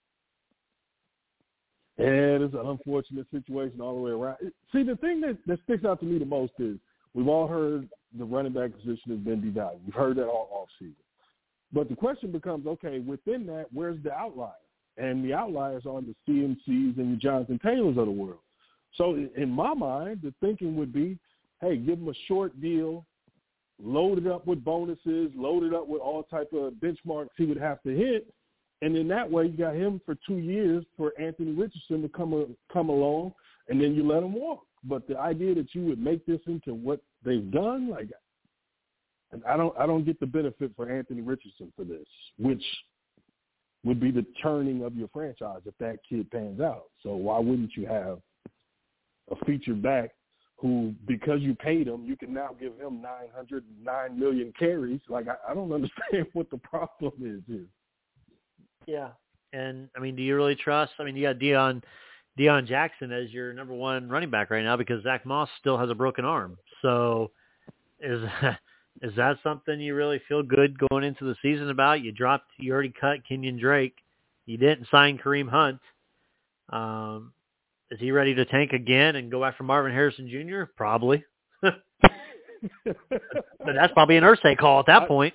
Yeah, it's an unfortunate situation all the way around. See, the thing that, that sticks out to me the most is we've all heard the running back position has been devalued. We've heard that all offseason. But the question becomes, okay, within that, where's the outlier? And the outliers are the C M Cs and the Jonathan Taylors of the world. So in my mind, the thinking would be, hey, give him a short deal, load it up with bonuses, load it up with all type of benchmarks he would have to hit. And in that way, you got him for two years for Anthony Richardson to come a, come along, and then you let him walk. But the idea that you would make this into what they've done, like, and I don't, I don't get the benefit for Anthony Richardson for this, which would be the turning of your franchise if that kid pans out. So why wouldn't you have a featured back who, because you paid him, you can now give him nine hundred nine million carries? Like, I, I don't understand what the problem is here. Yeah, and I mean, do you really trust? I mean, you got Deion, Deion Jackson as your number one running back right now because Zach Moss still has a broken arm. So, is is that something you really feel good going into the season about? You dropped, you already cut Kenyon Drake. You didn't sign Kareem Hunt. Um, is he ready to tank again and go after Marvin Harrison Junior? Probably. But that's probably an Irsay call at that point.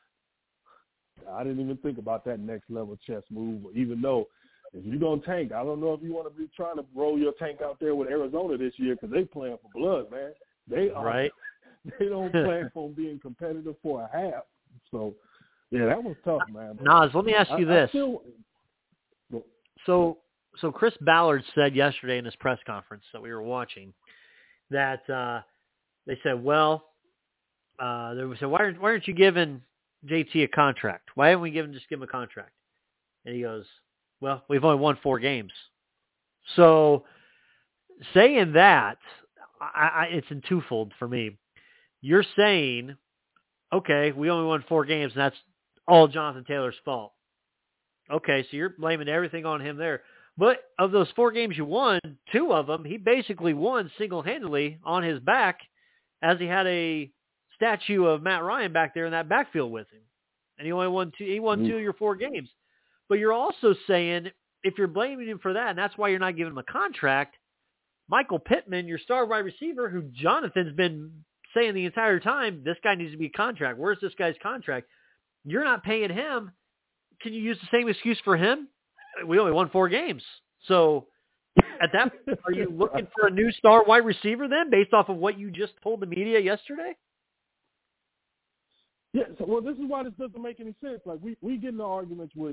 I didn't even think about that next level chess move, even though if you're going to tank, I don't know if you want to be trying to roll your tank out there with Arizona this year because they playing for blood, man. They are, right. They don't plan on being competitive for a half. So, yeah, that was tough, man. But Nas, let me ask you I, this. I still, so, so Chris Ballard said yesterday in his press conference that we were watching that uh, they said, well, uh, they said, why aren't, why aren't you giving J T a contract? Why haven't we given just give him a contract? And he goes, well, we've only won four games. So saying that, I, I, it's in twofold for me. You're saying, okay, we only won four games, and that's all Jonathan Taylor's fault. Okay, so you're blaming everything on him there. But of those four games you won, two of them, he basically won single-handedly on his back as he had a statue of Matt Ryan back there in that backfield with him. And he only won two, he won two of your four games. But you're also saying, if you're blaming him for that, and that's why you're not giving him a contract, Michael Pittman, your star wide receiver, who Jonathan's been saying the entire time, this guy needs to be a contract. Where's this guy's contract? You're not paying him. Can you use the same excuse for him? We only won four games. So at that point, are you looking for a new star wide receiver then, based off of what you just told the media yesterday? Yeah, so, well, this is why this doesn't make any sense. Like, we, we get into arguments with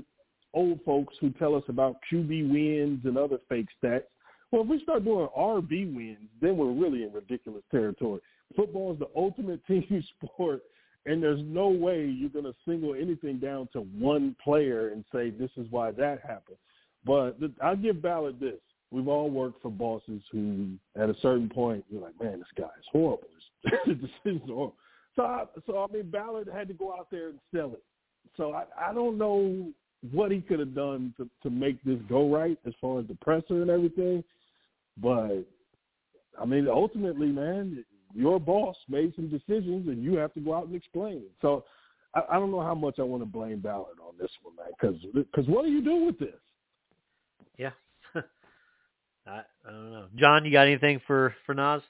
old folks who tell us about Q B wins and other fake stats. Well, if we start doing R B wins, then we're really in ridiculous territory. Football is the ultimate team sport, and there's no way you're going to single anything down to one player and say this is why that happened. But I'll give Ballard this. We've all worked for bosses who, at a certain point, you're like, man, this guy is horrible. This is horrible. So, I, so I mean, Ballard had to go out there and sell it. So I, I don't know what he could have done to, to make this go right as far as the presser and everything. But, I mean, ultimately, man, your boss made some decisions, and you have to go out and explain it. So I, I don't know how much I want to blame Ballard on this one, man, because because what do you do with this? Yeah. I, I don't know. John, you got anything for, for Nas?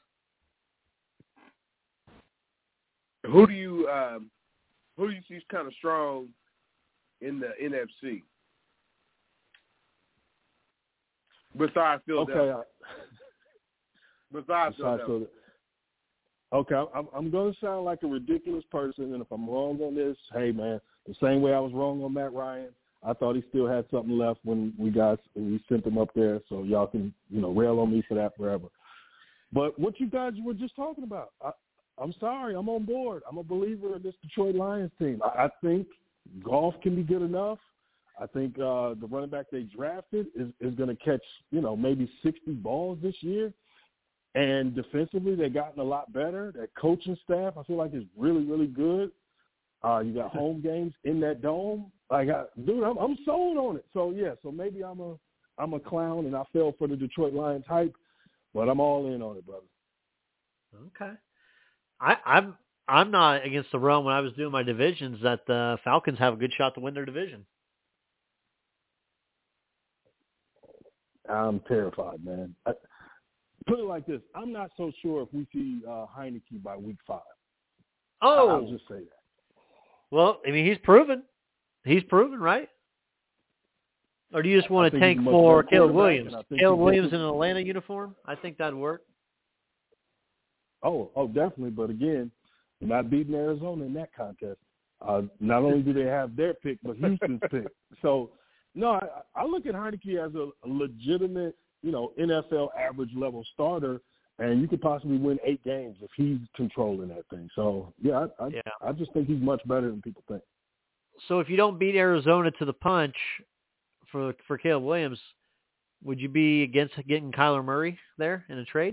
Who do you um, who do you see is kind of strong in the N F C besides Philadelphia? Okay. I, besides, besides Philadelphia. Philadelphia. Okay, I'm, I'm going to sound like a ridiculous person, and if I'm wrong on this, hey, man, the same way I was wrong on Matt Ryan, I thought he still had something left when we got when we sent him up there, so y'all can, you know, rail on me for that forever. But what you guys were just talking about, I, I'm sorry, I'm on board. I'm a believer in this Detroit Lions team. I, I think Goff can be good enough. I think uh, the running back they drafted is, is going to catch, you know, maybe sixty balls this year. And defensively, they've gotten a lot better. That coaching staff, I feel like, is really, really good. Uh, you got home games in that dome. Like, I, dude, I'm, I'm sold on it. So yeah, so maybe I'm a I'm a clown and I fell for the Detroit Lions hype, but I'm all in on it, brother. Okay, I, I'm I'm not against the realm when I was doing my divisions that the Falcons have a good shot to win their division. I'm terrified, man. I, put it like this: I'm not so sure if we see uh, Heineke by week five. Oh, I'll just say that. Well, I mean, he's proven. He's proven, right? Or do you just want to tank for Caleb Williams? Caleb Williams in an Atlanta uniform? I think that'd work. Oh, oh, definitely. But again, not beating Arizona in that contest. Uh, not only do they have their pick, but Houston's pick. So, no, I, I look at Heineke as a, a legitimate, you know, N F L average level starter, and you could possibly win eight games if he's controlling that thing. So, yeah, I, I, yeah. I just think he's much better than people think. So if you don't beat Arizona to the punch for for Caleb Williams, would you be against getting Kyler Murray there in a trade?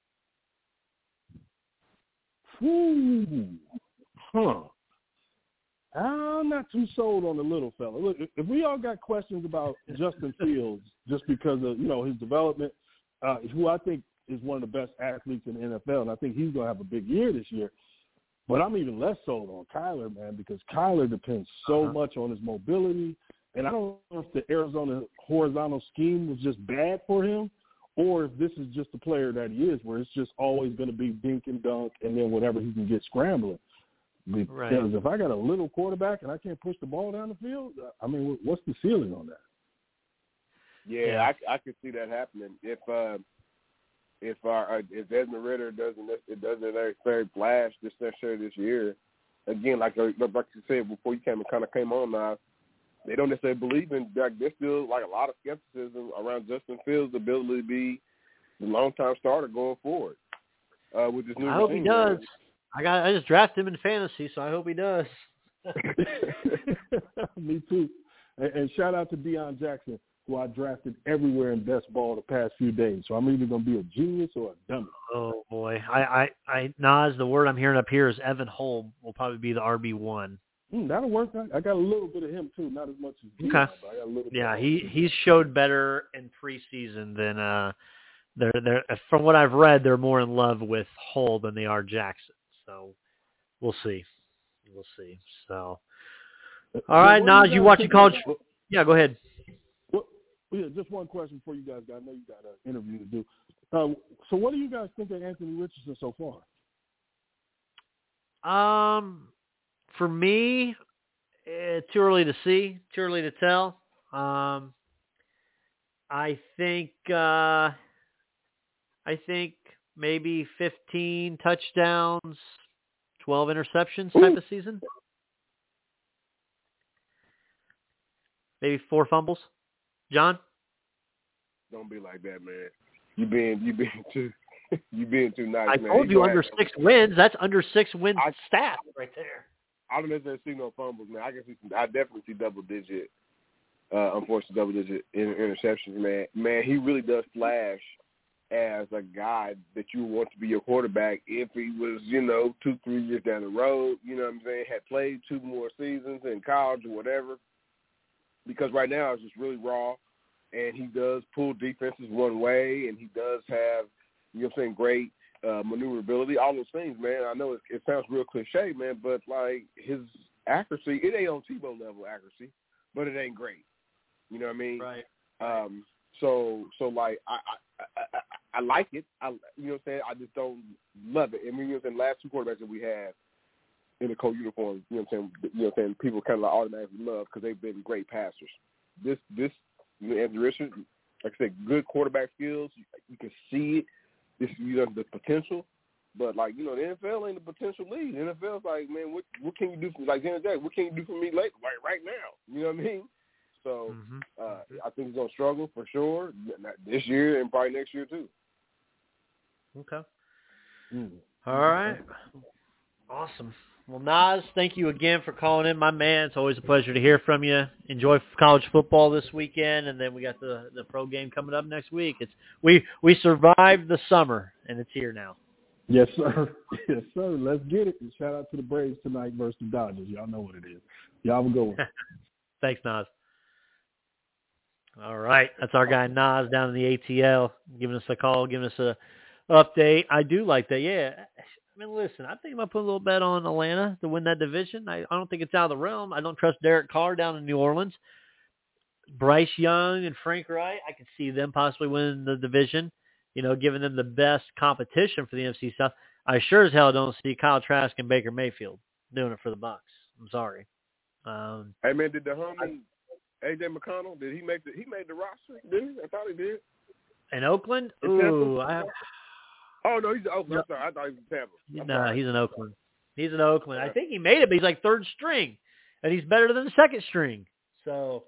Ooh. Huh. I'm not too sold on the little fella. Look, if we all got questions about Justin Fields just because of, you know, his development, uh, who I think is one of the best athletes in the N F L, and I think he's going to have a big year this year. But I'm even less sold on Kyler, man, because Kyler depends so uh-huh. much on his mobility. And I don't know if the Arizona horizontal scheme was just bad for him or if this is just the player that he is, where it's just always going to be dink and dunk and then whatever he can get scrambling. Because right. if I got a little quarterback and I can't push the ball down the field, I mean, what's the ceiling on that? Yeah, yeah. I, I could see that happening. If uh, if our if Desmond Ridder doesn't it doesn't necessarily flash this necessarily this year, again, like like you said before you came and kind of came on now, they don't necessarily believe in. Like, there's still like a lot of skepticism around Justin Fields' ability to be the long-time starter going forward. Uh, with this new I hope he does. Man. I got. I just drafted him in fantasy, so I hope he does. Me too. And, and shout out to Deion Jackson, who I drafted everywhere in best ball the past few days. So I'm either going to be a genius or a dummy. Oh boy, I, I, I, Nas, the word I'm hearing up here is Evan Holm will probably be the R B one. Mm, that'll work. I, I got a little bit of him too, not as much as Deion, okay. but I got a little yeah, bit he he's showed better in preseason than uh, they're they're from what I've read, they're more in love with Hull than they are Jackson. So we'll see, we'll see. So all right, Nas, you watching college? Yeah, go ahead. Well, yeah, just one question for you guys. I know you got an interview to do. Uh, so, what do you guys think of Anthony Richardson so far? Um, for me, eh, too early to see, too early to tell. Um, I think, uh, I think maybe fifteen touchdowns, twelve interceptions type Ooh. of season. maybe four fumbles. John? Don't be like that, man. You being you being too you being too nice, I man. told you under have, six wins. That's under six wins I, stat right there. I don't necessarily see no fumbles, man. I can see some, I definitely see double digit, uh, unfortunately double digit interceptions, man. Man, he really does flash as a guy that you want to be your quarterback if he was, you know, two, three years down the road, you know what I'm saying, had played two more seasons in college or whatever. Because right now it's just really raw, and he does pull defenses one way, and he does have, you know what I'm saying, great uh, maneuverability, all those things, man. I know it, it sounds real cliche, man, but, like, his accuracy, it ain't on Tebow level accuracy, but it ain't great. You know what I mean? Right. Um, so, so like, I, I, I, I like it. I, you know what I'm saying? I just don't love it. I mean, you know what I'm saying? Last two quarterbacks that we had in the coat uniforms, you know what I'm saying? You know what I'm saying? People kind of like automatically love because they've been great passers. This, this, you know, Anthony Richard, like I said, good quarterback skills. You, you can see it. This, you know, the potential. But like, you know, the N F L ain't the potential league. The N F L's like, man, what, what can you do for, like, the end of the day, what can you do for me later, like right now? You know what I mean? So mm-hmm. uh, I think he's gonna struggle for sure this year and probably next year too. Okay. Mm. All right. Awesome. Well, Nas, thank you again for calling in, my man. It's always a pleasure to hear from you. Enjoy college football this weekend, and then we got the, the pro game coming up next week. It's we we survived the summer, and it's here now. Yes, sir. Yes, sir. Let's get it. And shout out to the Braves tonight versus the Dodgers. Y'all know what it is. Y'all have a good one. Thanks, Nas. All right. That's our guy, Nas, down in the A T L, giving us a call, giving us a update. I do like that. Yeah. I mean, listen, I think I'm going to put a little bet on Atlanta to win that division. I, I don't think it's out of the realm. I don't trust Derek Carr down in New Orleans. Bryce Young and Frank Wright, I could see them possibly winning the division, you know, giving them the best competition for the N F C South. I sure as hell don't see Kyle Trask and Baker Mayfield doing it for the Bucs. I'm sorry. Um, hey, man, did the homie A J McConnell, did he make the, he made the roster? Did he? I thought he did. In Oakland? In Ooh, I, Oh, no, he's in Oakland. I'm sorry. I thought he was in Tampa. I'm no, sorry. he's in Oakland. He's in Oakland. I think he made it, but he's like third string, and he's better than the second string. So,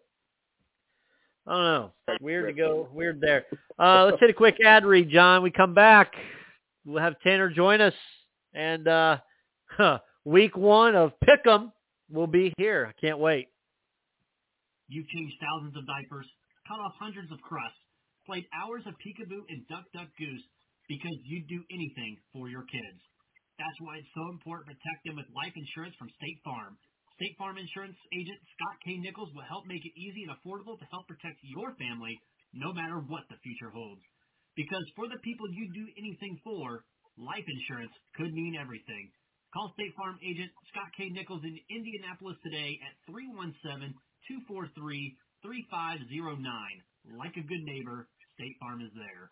I don't know. Weird to go. Weird there. Uh, let's hit a quick ad read, John. We come back. We'll have Tanner join us, and uh, huh, week one of Pick'em will be here. I can't wait. You've changed thousands of diapers, cut off hundreds of crusts, played hours of peekaboo and duck, duck, goose, because you'd do anything for your kids. That's why it's so important to protect them with life insurance from State Farm. State Farm insurance agent Scott K. Nichols will help make it easy and affordable to help protect your family no matter what the future holds. Because for the people you do anything for, life insurance could mean everything. Call State Farm agent Scott K. Nichols in Indianapolis today at three one seven, two four three, three five zero nine. Like a good neighbor, State Farm is there.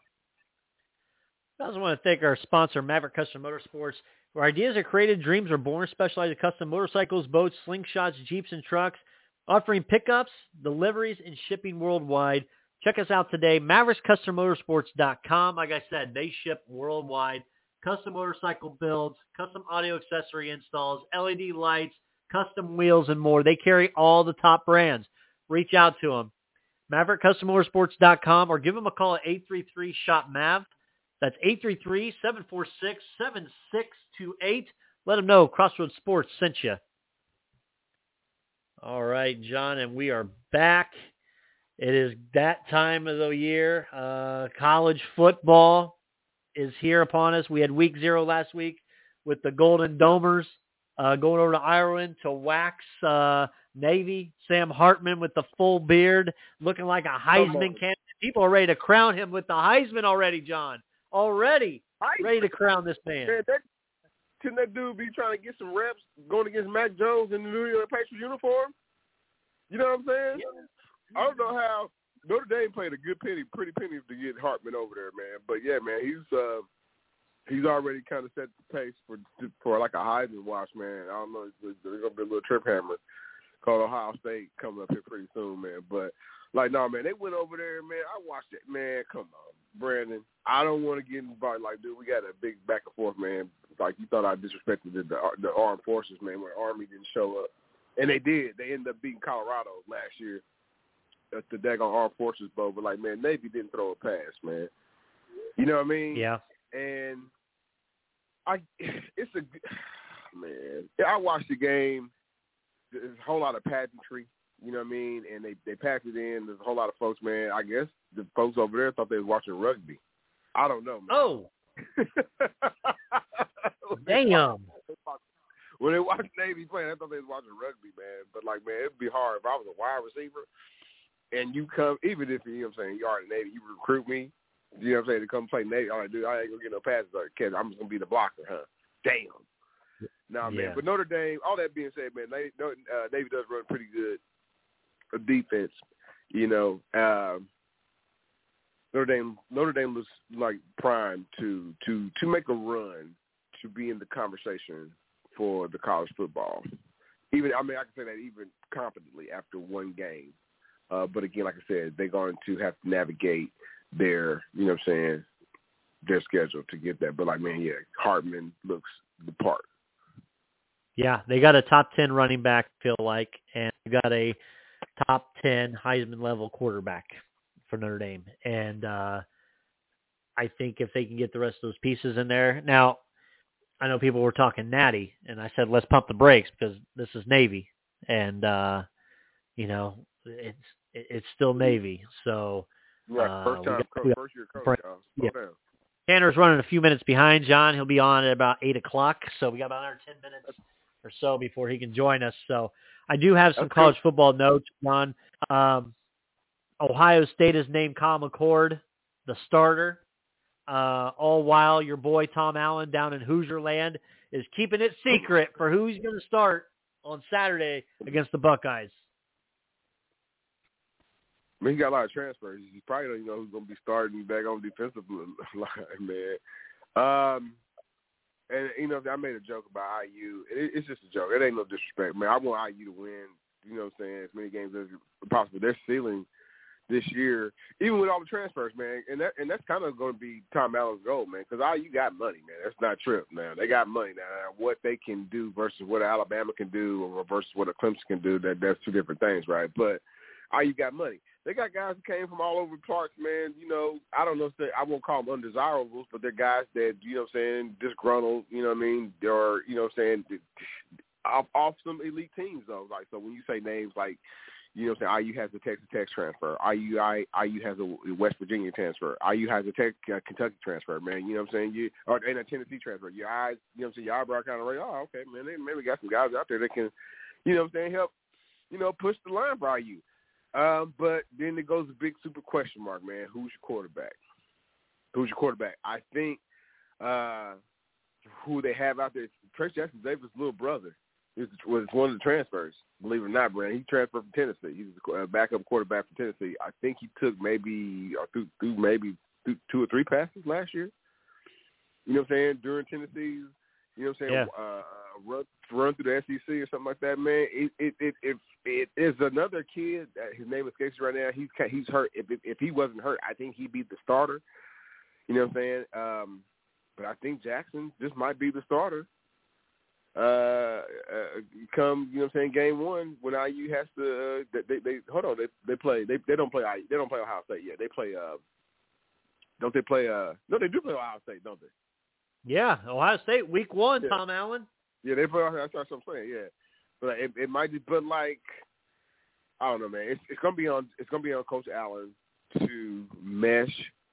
I also want to thank our sponsor, Maverick Custom Motorsports, where ideas are created, dreams are born, specialized in custom motorcycles, boats, slingshots, Jeeps, and trucks, offering pickups, deliveries, and shipping worldwide. Check us out today, mavericks custom motorsports dot com. Like I said, they ship worldwide. Custom motorcycle builds, custom audio accessory installs, L E D lights, custom wheels, and more. They carry all the top brands. Reach out to them, maverick custom motorsports dot com, or give them a call at eight three three, shop mav. That's eight three three, seven four six, seven six two eight. Let them know Crossroads Sports sent you. All right, John, and we are back. It is that time of the year. Uh, college football is here upon us. We had week zero last week with the Golden Domers uh, going over to Ireland to wax uh, Navy. Sam Hartman with the full beard, looking like a Heisman candidate. People are ready to crown him with the Heisman already, John. Already ready to crown this man. Man, that, shouldn't that dude be trying to get some reps going against Mac Jones in the New York Patriots uniform? You know what I'm saying? Yeah. I don't know how Notre Dame played a good penny, pretty penny to get Hartman over there, man. But yeah, man, he's uh, he's already kind of set the pace for for like a Heisman watch, man. I don't know, there's gonna be a little trip hammer called Ohio State coming up here pretty soon, man. But like, no, man, they went over there, man. I watched it, man. Come on, Brandon. I don't want to get involved. Like, dude, we got a big back and forth, man. Like, you thought I disrespected the, the, the armed forces, man, when the Army didn't show up. And they did. They ended up beating Colorado last year. at the daggone Armed Forces Bowl, but like, man, Navy didn't throw a pass, man. You know what I mean? Yeah. And I, it's a man. I watched the game. There's a whole lot of pageantry. You know what I mean? And they they packed it in. There's a whole lot of folks, man. I guess the folks over there thought they was watching rugby. I don't know, man. Oh. Damn. When they watched Navy playing, I thought they was watching rugby, man. But, like, man, it would be hard. If I was a wide receiver and you come, even if, you know what I'm saying, you are in the Navy, you recruit me, you know what I'm saying, to come play Navy. All right, dude, I ain't going to get no passes or catch. I'm just going to be the blocker, huh? Damn. Nah, man. Yeah. But Notre Dame, all that being said, man, Navy, uh, Navy does run pretty good defense, you know. Um, Notre Dame, Notre Dame was, like, primed to, to, to make a run to be in the conversation for the college football. Even, I mean, I can say that even confidently after one game. Uh, but again, like I said, they're going to have to navigate their, you know what I'm saying, their schedule to get that. But, like, man, yeah, Hartman looks the part. Yeah, they got a top ten running back, feel like, and they got a top ten Heisman level quarterback for Notre Dame. And uh, I think if they can get the rest of those pieces in there. Now, I know people were talking natty, and I said, let's pump the brakes because this is Navy. And, uh, you know, it's it's still Navy. So, right. First time, got, coach, first year coach, y'all. Slow yeah. down. Tanner's running a few minutes behind John. He'll be on at about eight o'clock. So we got about another ten minutes or so before he can join us. So I do have some That's college cool. football notes, John. Um, Ohio State has named Kyle McCord the starter. Uh, all while your boy Tom Allen down in Hoosier land is keeping it secret for who he's going to start on Saturday against the Buckeyes. I mean, he got a lot of transfers. You probably don't even know who's going to be starting back on defensive line, man. Um, and, you know, I made a joke about I U. It, it's just a joke. It ain't no disrespect, man. I want I U to win, you know what I'm saying, as many games as possible. Their ceiling this year, even with all the transfers, man, and that and that's kind of going to be Tom Allen's goal, man, because I U got money, man. That's not trip, man. They got money now. What they can do versus what Alabama can do or versus what a Clemson can do, that that's two different things, right? But I U got money. They got guys who came from all over parts, man. You know, I don't know if they, I won't call them undesirables, but they're guys that, you know what I'm saying, disgruntled, you know what I mean, or, you know what I'm saying, off, off some elite teams, though. Like, so when you say names like, you know what I'm saying, I U has a Texas Tech transfer. I U, I, I U has a West Virginia transfer. I U has a Tech, uh, Kentucky transfer, man. You know what I'm saying? You or and a Tennessee transfer. Your eyes, you know what I'm saying, your eyebrow kind of right, oh, okay, man, they maybe got some guys out there that can, you know what I'm saying, help, you know, push the line for I U. Um, but then it goes a big super question mark, man. Who's your quarterback? Who's your quarterback? I think uh, who they have out there, Trace Jackson Davis' little brother is, was one of the transfers, believe it or not, Brandon. He transferred from Tennessee. He was a backup quarterback from Tennessee. I think he took maybe or through, through maybe through two or three passes last year. You know what I'm saying? During Tennessee's, you know what I'm saying, Yeah. uh, run, run through the S E C or something like that, man. It it it it, it is another kid. Uh, his name escapes me right now. He's he's hurt. If, if if he wasn't hurt, I think he'd be the starter. You know what I'm saying? Um, but I think Jackson just might be the starter. Uh, uh, come, you know what I'm saying, game one when I U has to. Uh, they, they hold on. They they play. They they don't play. They don't play Ohio State yet. They play. Uh, don't they play? Uh, no, they do play Ohio State, don't they? Yeah, Ohio State, week one, Yeah. Tom Allen. Yeah, they play. That's what I'm saying. Yeah, but it, it might be. But like, I don't know, man. It's it's gonna be on. It's gonna be on Coach Allen to mesh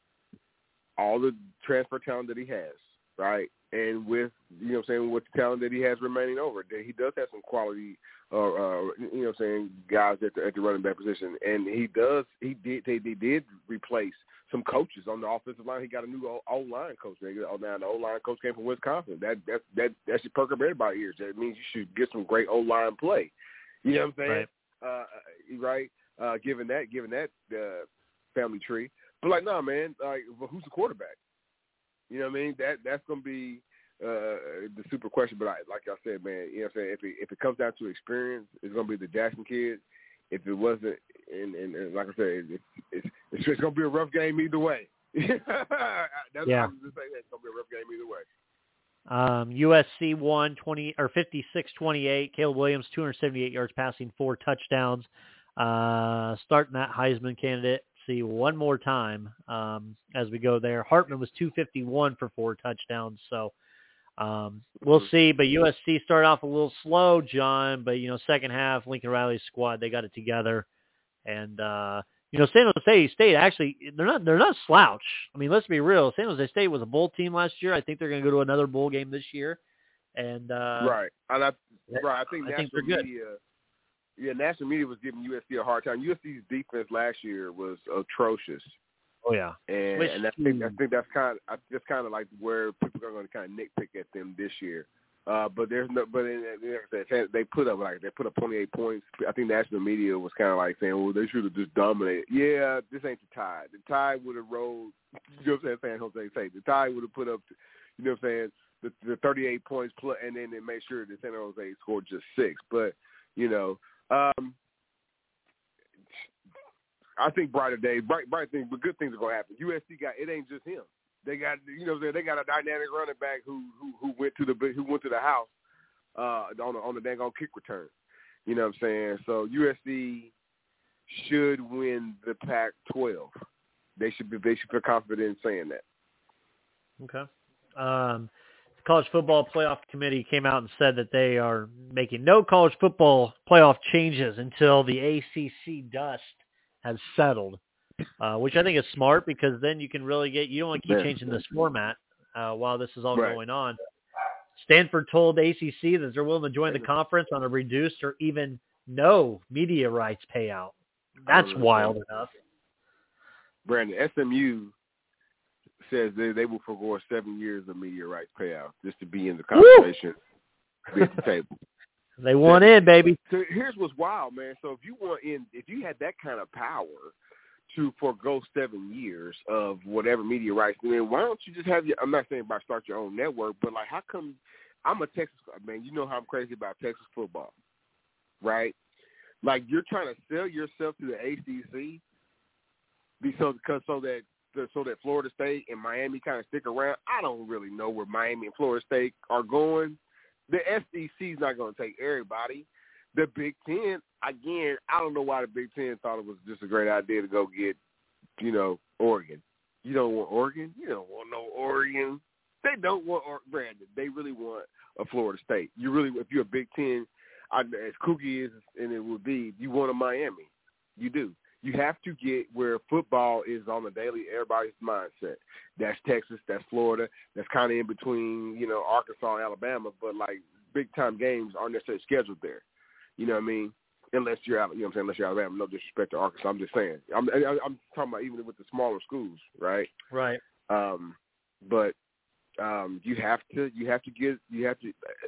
all the transfer talent that he has, right? And with, you know what I'm saying, with the talent that he has remaining over, that he does have some quality, uh, uh, you know what I'm saying, guys at the, at the running back position. And he does, he did, they, they did replace some coaches on the offensive line. He got a new O-line coach. Oh, now the O-line coach came from Wisconsin. That that that that should perk up everybody's ears. That means you should get some great O-line play. You know what I'm saying? Right. Uh, right? Uh, given that, given that uh, family tree. But like, no, man. Like, well, who's the quarterback? You know what I mean? That that's gonna be uh, the super question. But I, like I said, man, you know what I'm saying? If it if it comes down to experience, it's gonna be the Jackson kids. If it wasn't, and, and, and like I said, it, it's it's just gonna be a rough game either way. that's yeah. I'm just saying it's gonna be a rough game either way. Um, U S C won twenty or fifty-six twenty-eight. Caleb Williams two hundred seventy-eight yards passing, four touchdowns. Uh, starting that Heisman candidate, see one more time um, as we go there. Hartman was two fifty-one for four touchdowns, so um, we'll see. But U S C started off a little slow, John, but, you know, second half, Lincoln Riley's squad, they got it together. And, uh, you know, San Jose State, actually, they're not they're not slouch. I mean, let's be real. San Jose State was a bowl team last year. I think they're going to go to another bowl game this year. And uh, Right. And I, right. I think I think national they're good. media – Yeah, national media was giving U S C a hard time. U S C's defense last year was atrocious. Oh yeah, and, Switch and I think I think that's kind of that's kind of like where people are going to kind of nitpick at them this year. Uh, but there's no, but in, in, they put up like they put up twenty-eight points. I think national media was kind of like saying, "Well, they should have just dominated." Yeah, this ain't the Tide. The Tide would have rolled. You know what I'm saying? San Jose State. The Tide would have put up. You know what I'm saying? The, the thirty-eight points plus, and then they made sure that San Jose scored just six. But you know. Um, I think brighter days, bright, bright things, but good things are gonna happen. U S C got it ain't just him. They got you know they got a dynamic running back who who, who went to the who went to the house uh, on the, on the dang on kick return. You know what I'm saying? So U S C should win the Pac twelve. They should be they should feel confident in saying that. Okay. Um, the College Football Playoff Committee came out and said that they are making no college football playoff changes until the A C C dust has settled, uh, which I think is smart because then you can really get – you don't want to keep yeah. changing this format uh, while this is all right. going on. Stanford told A C C that they're willing to join the conference on a reduced or even no media rights payout. That's wild enough. Brandon, S M U says they, they will forgo seven years of media rights payout just to be in the conversation at the table. They want in, baby. So here's what's wild, man. So if you want in, if you had that kind of power to forego seven years of whatever media rights, then why don't you just have your? I'm not saying about start your own network, but like, how come? I'm a Texas man. You know how I'm crazy about Texas football, right? Like you're trying to sell yourself to the A C C, because so that so that Florida State and Miami kind of stick around. I don't really know where Miami and Florida State are going. The S E C is not going to take everybody. The Big Ten, again, I don't know why the Big Ten thought it was just a great idea to go get, you know, Oregon. You don't want Oregon? You don't want no Oregon. They don't want or- Brandon. They really want a Florida State. You really, if you're a Big Ten, I, as kooky as and it would be, you want a Miami. You do. You have to get where football is on the daily, everybody's mindset. That's Texas, that's Florida, that's kind of in between, you know, Arkansas and Alabama, but, like, big-time games aren't necessarily scheduled there. You know what I mean? Unless you're, you know what I'm saying, unless you're Alabama. No disrespect to Arkansas. I'm just saying. I'm, I'm talking about even with the smaller schools, right? Right. Um, but um, you have to, you have to get, you have to,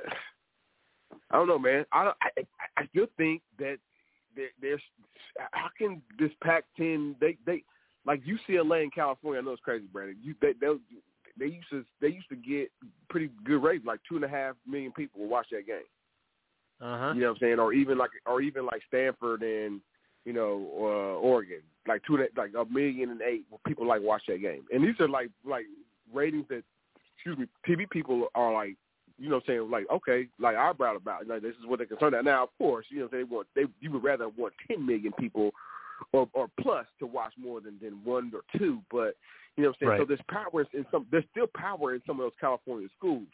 I don't know, man. I, I, I still think that, There's how can this Pac ten they they like U C L A in California? I know it's crazy, Brandon. You they they they used to they used to get pretty good rates, like two and a half million people will watch that game. Uh huh. You know what I'm saying? Or even like or even like Stanford and you know uh, Oregon, like two like a million and eight people like watch that game. And these are like like ratings that excuse me T V people are like. You know what I'm saying? Like, okay, like I brought about, like, this is what they're concerned about. Now, of course, you know, they want, they, you would rather want ten million people or, or plus to watch more than, than one or two. But, you know what I'm saying? Right. So there's power in some, there's still power in some of those California schools.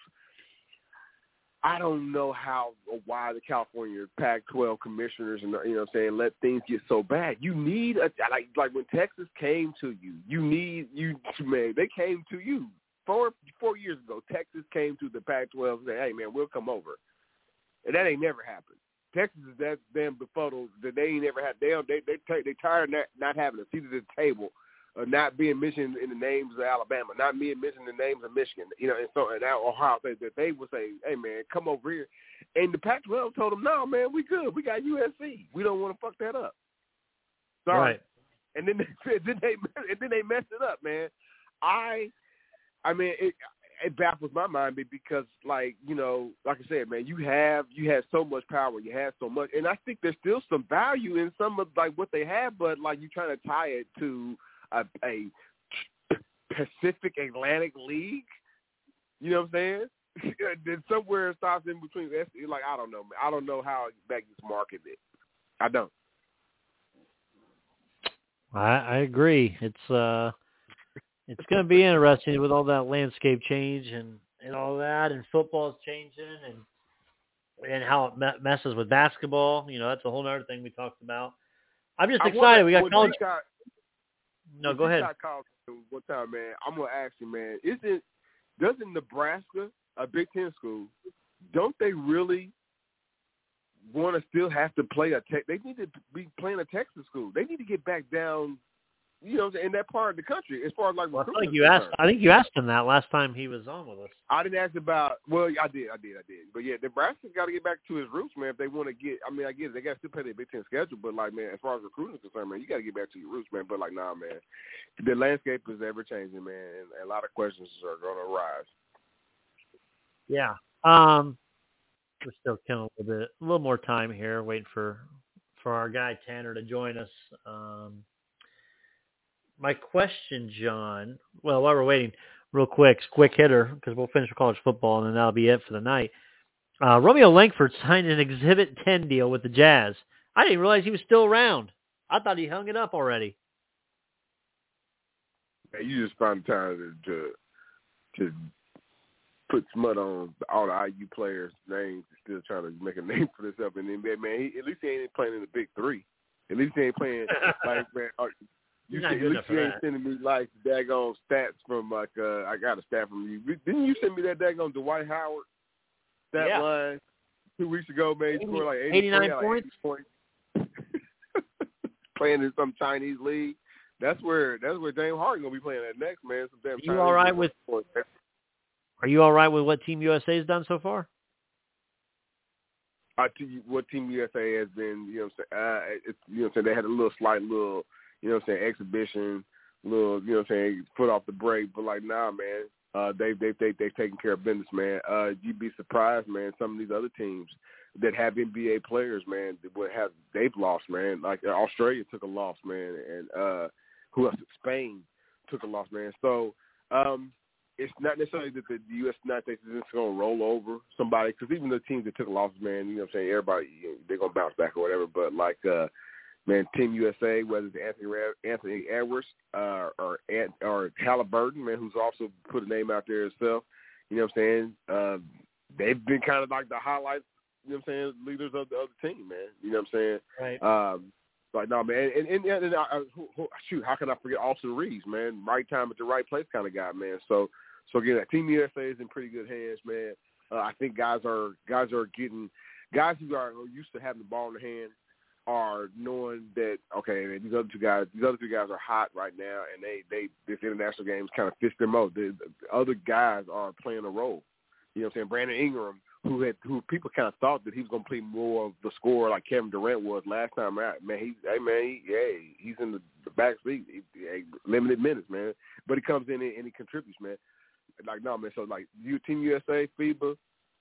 I don't know how or why the California Pac twelve commissioners and, you know what I'm saying, let things get so bad. You need, a, like, like when Texas came to you, you need, you, man, they came to you. Four four years ago, Texas came to the Pac twelve and said, "Hey, man, we'll come over," and that ain't never happened. Texas is that damn befuddled that they ain't never had. They they they they, they tired of not, not having a seat at the table, of not being mentioned in the names of Alabama, not being mentioned in the names of Michigan, you know, and so and Ohio State. That they would say, "Hey, man, come over here," and the Pac twelve told them, "No, man, we good. We got U S C. We don't want to fuck that up." Sorry. Right. And then they, then they and then they messed it up, man. I. I mean, it, it baffles my mind because, like, you know, like I said, man, you have you have so much power, you have so much, and I think there's still some value in some of like what they have, but like you're trying to tie it to a, a Pacific Atlantic League, you know what I'm saying? Then somewhere it stops in between. Like I don't know, man. I don't know how that gets marketed. I don't. I, I agree. It's uh, it's going to be interesting with all that landscape change and, and all that, and football's changing, and and how it me- messes with basketball. You know, that's a whole other thing we talked about. I'm just I excited. wonder, We got when college. Got, no, go ahead. Called one time, man. I'm gonna ask you, man. Isn't doesn't Nebraska, a Big Ten school, don't they really want to still have to play a tech? They need to be playing a Texas school. They need to get back down, you know, in that part of the country as far as like Well, I recruiting. think you asked. I think you asked him that last time he was on with us. I didn't ask about. Well, I did, I did, I did. But yeah, Nebraska's got to get back to his roots, man. If they want to get, I mean, I get it. They got to still play their Big Ten schedule, but like, man, as far as recruiting is concerned, man, you got to get back to your roots, man. But like, nah, man, the landscape is ever changing, man, and a lot of questions are going to arise. Yeah. Um, we're still killing a little bit, a little more time here, waiting for for our guy Tanner to join us. Um, my question, John. Well, while we're waiting, real quick, quick hitter, because we'll finish with college football, and then that'll be it for the night. Uh, Romeo Langford signed an Exhibit ten deal with the Jazz. I didn't realize he was still around. I thought he hung it up already. Man, you just find time to to, to put smut on all the I U players' names, still trying to make a name for himself in the N B A. Man, he, at least he ain't playing in the Big Three. At least he ain't playing like, man, you Not see, good at enough least you for ain't that. sending me like daggone stats from like uh, I got a stat from you. Didn't you send me that daggone Dwight Howard stat Yeah. line two weeks ago? Man, he scored like eighty-nine like points. eighty points. Playing in some Chinese league. That's where that's where James Harden gonna be playing at next, man. Some damn Are you Chinese all right league. with? Are you all right with what Team U S A has done so far? I tell you what Team U S A has been, you know what I'm saying, uh, it's, you know what I'm saying, they had a little slight little, you know what I'm saying, exhibition, little, you know what I'm saying, foot off the brake, but like, nah, man, uh, they, they, they, they've taken care of business, man. Uh, you'd be surprised, man, some of these other teams that have N B A players, man, that would have, they've lost, man. Like Australia took a loss, man, and uh, who else? Spain took a loss, man. So, um, it's not necessarily that the U S United States is just going to roll over somebody, because even the teams that took losses, man, you know what I'm saying, everybody, you know, they're going to bounce back or whatever. But, like, uh, man, Team U S A, whether it's Anthony Anthony Edwards uh, or or Halliburton, man, who's also put a name out there himself, you know what I'm saying, uh, they've been kind of like the highlights, you know what I'm saying, leaders of the, of the team, man. You know what I'm saying? Right. Um, like, no, man, and, and, and, and uh, who, who, shoot, how can I forget Austin Reeves, man? Right time at the right place kind of guy, man. So, so again, that Team U S A is in pretty good hands, man. Uh, I think guys are guys are getting guys who are used to having the ball in their hand are knowing that, okay, man, these other two guys, these other two guys are hot right now, and they they this international game kind of fits their mode. The, the other guys are playing a role. You know what I'm saying? Brandon Ingram, who had who people kind of thought that he was going to play more of the scorer like Kevin Durant was last time out. Man, he, hey man, he, yeah, he's in the, the back seat, he, he, limited minutes, man. But he comes in and he contributes, man. Like, no, man, so, like, you, Team U S A, FIBA,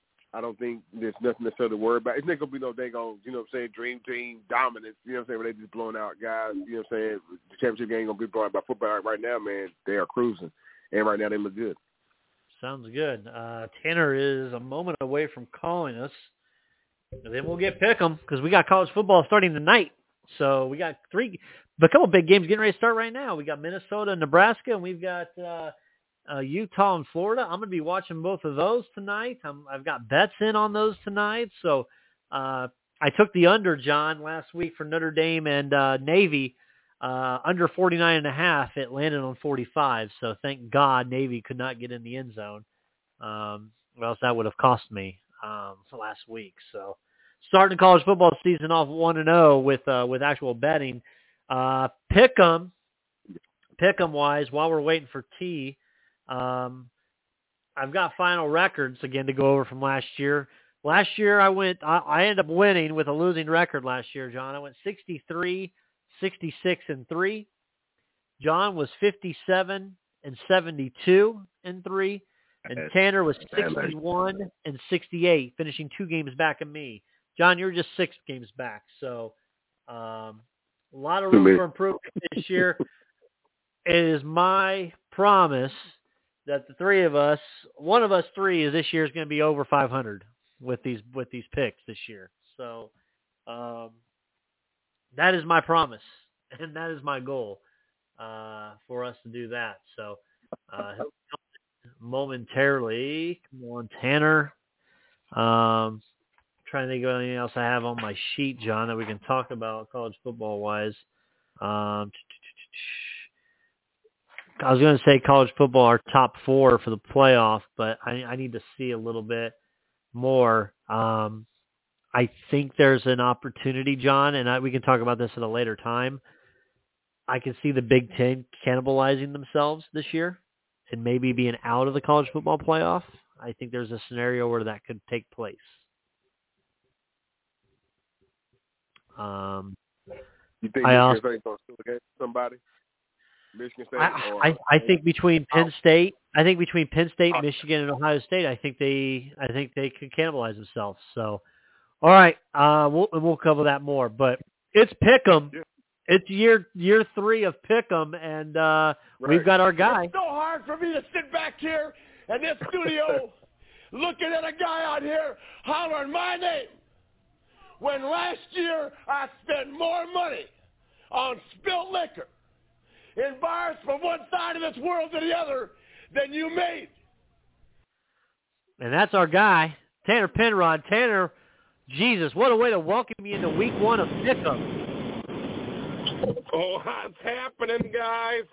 I don't think there's nothing necessarily to worry about. It's not going to be no dang on, you know what I'm saying, dream team dominance, you know what I'm saying, where they just blowing out guys, you know what I'm saying. The championship game ain't going to be brought by football. Right now, man, they are cruising. And right now they look good. Sounds good. Uh, Tanner is a moment away from calling us. And then we'll get Pick'em because we got college football starting tonight. So we got three, a couple big games getting ready to start right now. We got Minnesota and Nebraska, and we've got uh, uh, Utah and Florida. I'm going to be watching both of those tonight. I'm, I've got bets in on those tonight. So uh, I took the under, John, last week for Notre Dame and uh, Navy. Uh, under forty-nine and a half, it landed on forty-five. So thank God Navy could not get in the end zone. Um, or else that would have cost me um, last week. So starting college football season off one and oh with uh, with actual betting. Uh, Pick'em, Pick'em wise, while we're waiting for T, um, I've got final records again to go over from last year. Last year I went, I, I ended up winning with a losing record last year, John. I went sixty-three, sixty-six and three. John was fifty-seven and seventy-two and three. And Tanner was sixty-one and sixty-eight, finishing two games back of me. John, you're just six games back. So um, a lot of room for improvement this year. It is my promise that the three of us, one of us three, is this year is going to be over five hundred with these with these picks this year. So um, that is my promise. and that is my goal uh, for us to do that. So uh, momentarily, come on, Tanner. Um, trying to think of anything else I have on my sheet, John, that we can talk about college football-wise. Um, I was going to say college football, our top four for the playoff, but I, I need to see a little bit more. Um, I think there's an opportunity, John, and I, we can talk about this at a later time. I can see the Big Ten cannibalizing themselves this year and maybe being out of the college football playoff. I think there's a scenario where that could take place. Um, you think I Michigan also, State's going to still against somebody? Michigan State? I, or, I, I think between Penn oh. State, I think between Penn State, Oh. Michigan, and Ohio State, I think they, I think they could cannibalize themselves. So, all right, uh, we'll we'll cover that more. But it's Pick'em. Yeah. It's year year three of Pick'em, and uh, Right. we've got our guy. It's so hard for me to sit back here in this studio looking at a guy out here hollering my name when last year I spent more money on spilt liquor in bars from one side of this world to the other than you made. And that's our guy, Tanner Penrod. Tanner, Jesus, what a way to welcome you into week one of Pick'em. Oh, what's happening, guys?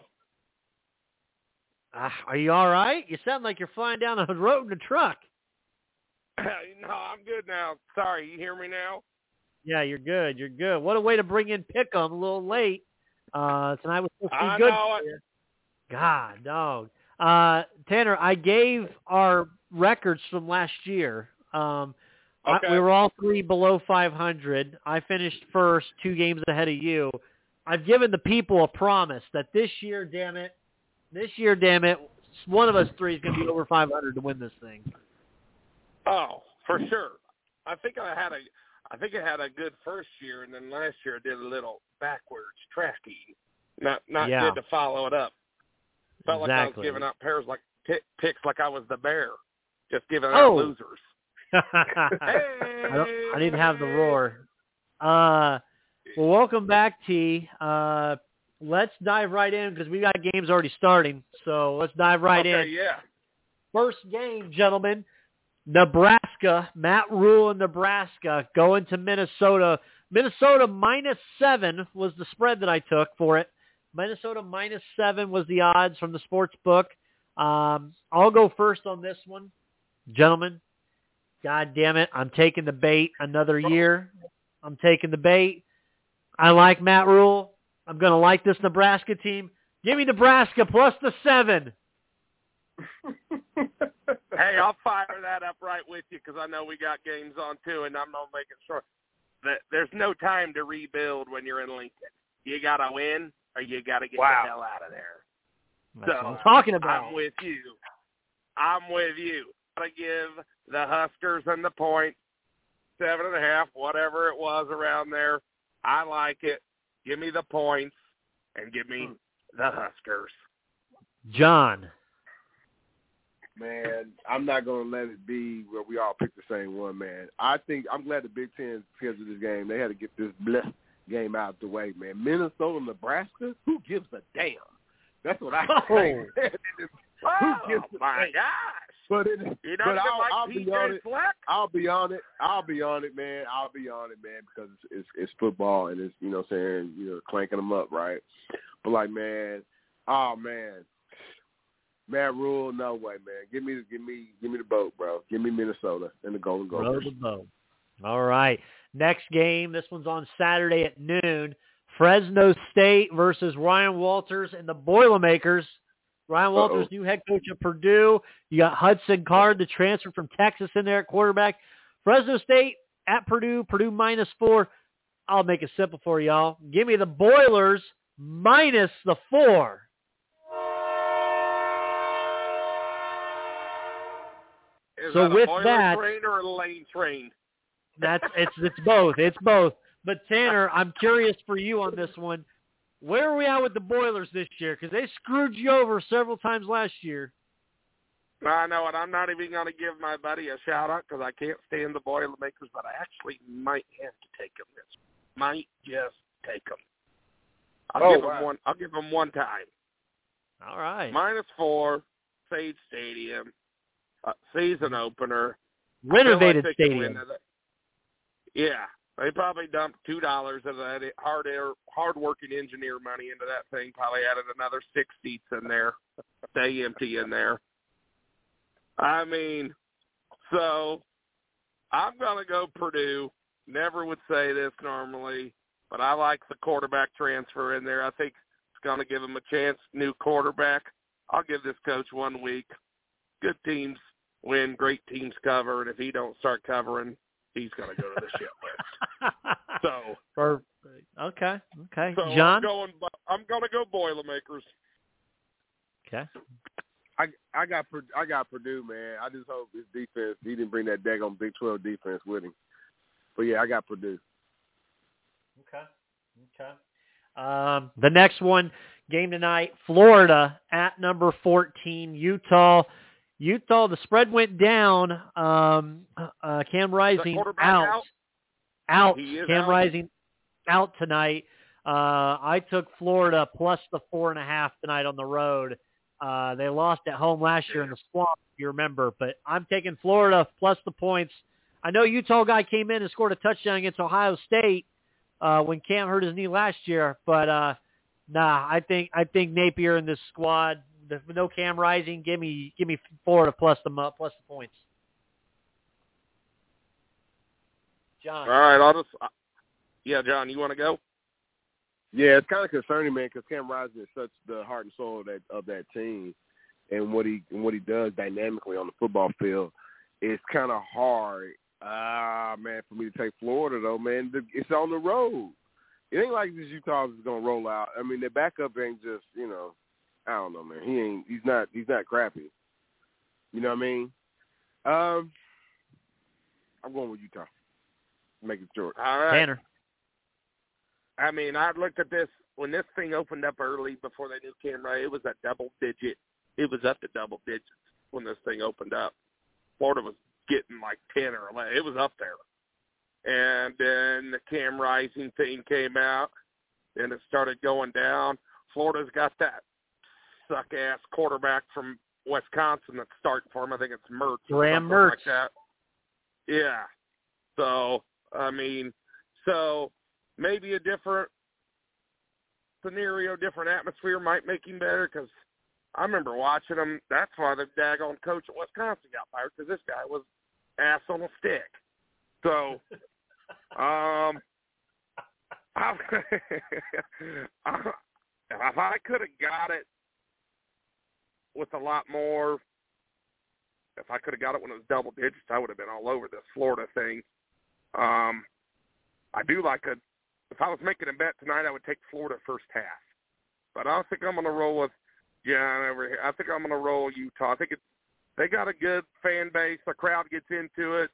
Uh, are you all right? You sound like you're flying down the road in a truck. No, I'm good now. Sorry, you hear me now? Yeah, you're good. You're good. What a way to bring in Pick'em a little late. Uh, tonight was supposed to be I good. know it. God, dog. Uh, Tanner, I gave our records from last year. Um, okay. I, we were all three below five hundred. I finished first, two games ahead of you. I've given the people a promise that this year, damn it, this year, damn it, one of us three is going to be over five hundred to win this thing. Oh, for sure. I think I had a, I think I had a good first year, and then last year I did a little backwards tracking. Not, not Yeah. good to follow it up. Felt Exactly. like I was giving out pairs like pick, picks like I was the bear, just giving Oh. out losers. I, don't, I didn't have the roar. Uh, well, welcome back, T. Uh, let's dive right in because we got games already starting. So let's dive right okay, in. yeah. First game, gentlemen, Nebraska. Matt Rule in Nebraska going to Minnesota. Minnesota minus seven was the spread that I took for it. Minnesota minus seven was the odds from the sports book. Um, I'll go first on this one. Gentlemen, God damn it, I'm taking the bait another year. I'm taking the bait. I like Matt Rule. I'm going to like this Nebraska team. Give me Nebraska plus the seven. Hey, I'll fire that up right with you because I know we got games on too, and I'm not making sure that there's no time to rebuild when you're in Lincoln. You got to win or you got to get Wow. the hell out of there. That's so what I'm talking about. I'm with you. I'm with you. Got to give the Huskers and the point, seven and a half, whatever it was around there. I like it. Give me the points and give me the Huskers. John. Man, I'm not going to let it be where we all pick the same one, man. I think I'm glad the Big Ten scheduled this game. They had to get this bleh game out of the way, man. Minnesota, Nebraska, who gives a damn? That's what I Oh. think. Who gives Oh, a my damn? gosh. But, it, You but don't I'll, like I'll P be on J it. Fleck? I'll be on it. I'll be on it, man. I'll be on it, man, because it's, it's it's football and it's, you know what I'm saying, you know, clanking them up, right? But, like, man, oh, man. Matt Rule, no way, man. Give me, give me, give me the boat, bro. Give me Minnesota and the Golden Row Gophers. the boat. All right. Next game. This one's on Saturday at noon. Fresno State versus Ryan Walters and the Boilermakers. Ryan Walters, Uh-oh. new head coach of Purdue. You got Hudson Card, the transfer from Texas, in there at quarterback. Fresno State at Purdue. Purdue minus four. I'll make it simple for y'all. Give me the Boilers minus the four. Is So that a with boiler that- train or a lane train? That's it's it's both. It's both. But Tanner, I'm curious for you on this one. Where are we at with the Boilers this year? Because they screwed you over several times last year. I know it. I'm not even going to give my buddy a shout-out because I can't stand the Boilermakers, but I actually might have to take them this. Might just take them. I'll Oh, give wow. them one. I'll give them one time. All right. Minus four, Sage Stadium, uh, season opener. Renovated I feel like they can stadium. win that. Yeah, they probably dumped two dollars of that hard air, hard-working engineer money into that thing. Probably added another six seats in there, stay empty in there. I mean, so I'm gonna go Purdue. Never would say this normally, but I like the quarterback transfer in there. I think it's gonna give them a chance. New quarterback. I'll give this coach one week. Good teams win, great teams cover, and if he don't start covering, he's going to go to the shit list. So, Perfect. Okay, okay. so John? I'm going. I'm going to go Boilermakers. Okay. I I got I got Purdue, man. I just hope his defense. He didn't bring that daggone Big twelve defense with him. But yeah, I got Purdue. Okay. Okay. Um, the next one, game tonight, Florida at number fourteen, Utah. Utah, the spread went down. Um, uh, Cam Rising out. out. Out. He is Cam out. Rising out tonight. Uh, I took Florida plus the four and a half tonight on the road. Uh, they lost at home last year in the swamp, if you remember. But I'm taking Florida plus the points. I know Utah guy came in and scored a touchdown against Ohio State uh, when Cam hurt his knee last year. But uh, nah, I think I think Napier in this squad. The, no Cam Rising. Give me give me Florida plus the plus the points. John. All right, I'll just. Uh, yeah, John, you want to go? Yeah, it's kind of concerning, man, because Cam Rising is such the heart and soul of that of that team, and what he and what he does dynamically on the football field. It's kind of hard, ah man, for me to take Florida though, man. It's on the road. It ain't like this Utah is gonna roll out. I mean, their backup ain't just, you know, I don't know, man. He ain't. He's not. He's not crappy. You know what I mean? Um, I'm going with Utah. Make it short. All right. Tanner. I mean, I looked at this when this thing opened up early before they knew Cam Rising. It was a double digit. It was up to double digits when this thing opened up. Florida was getting like ten or eleven. It was up there. And then the Cam Rising thing came out, and it started going down. Florida's got that suck-ass quarterback from Wisconsin that's starting for him. I think it's Mertz. Graham or Mertz. Like that. Yeah. So, I mean, so maybe a different scenario, different atmosphere might make him better because I remember watching him. That's why the daggone coach at Wisconsin got fired, because this guy was ass on a stick. So, um, I, if I could have got it with a lot more, if I could have got it when it was double digits, I would have been all over this Florida thing. Um, I do like a, if I was making a bet tonight, I would take Florida first half. But I don't think I'm going to roll with John over here. I think I'm going to roll Utah. I think it's, they got a good fan base. The crowd gets into it.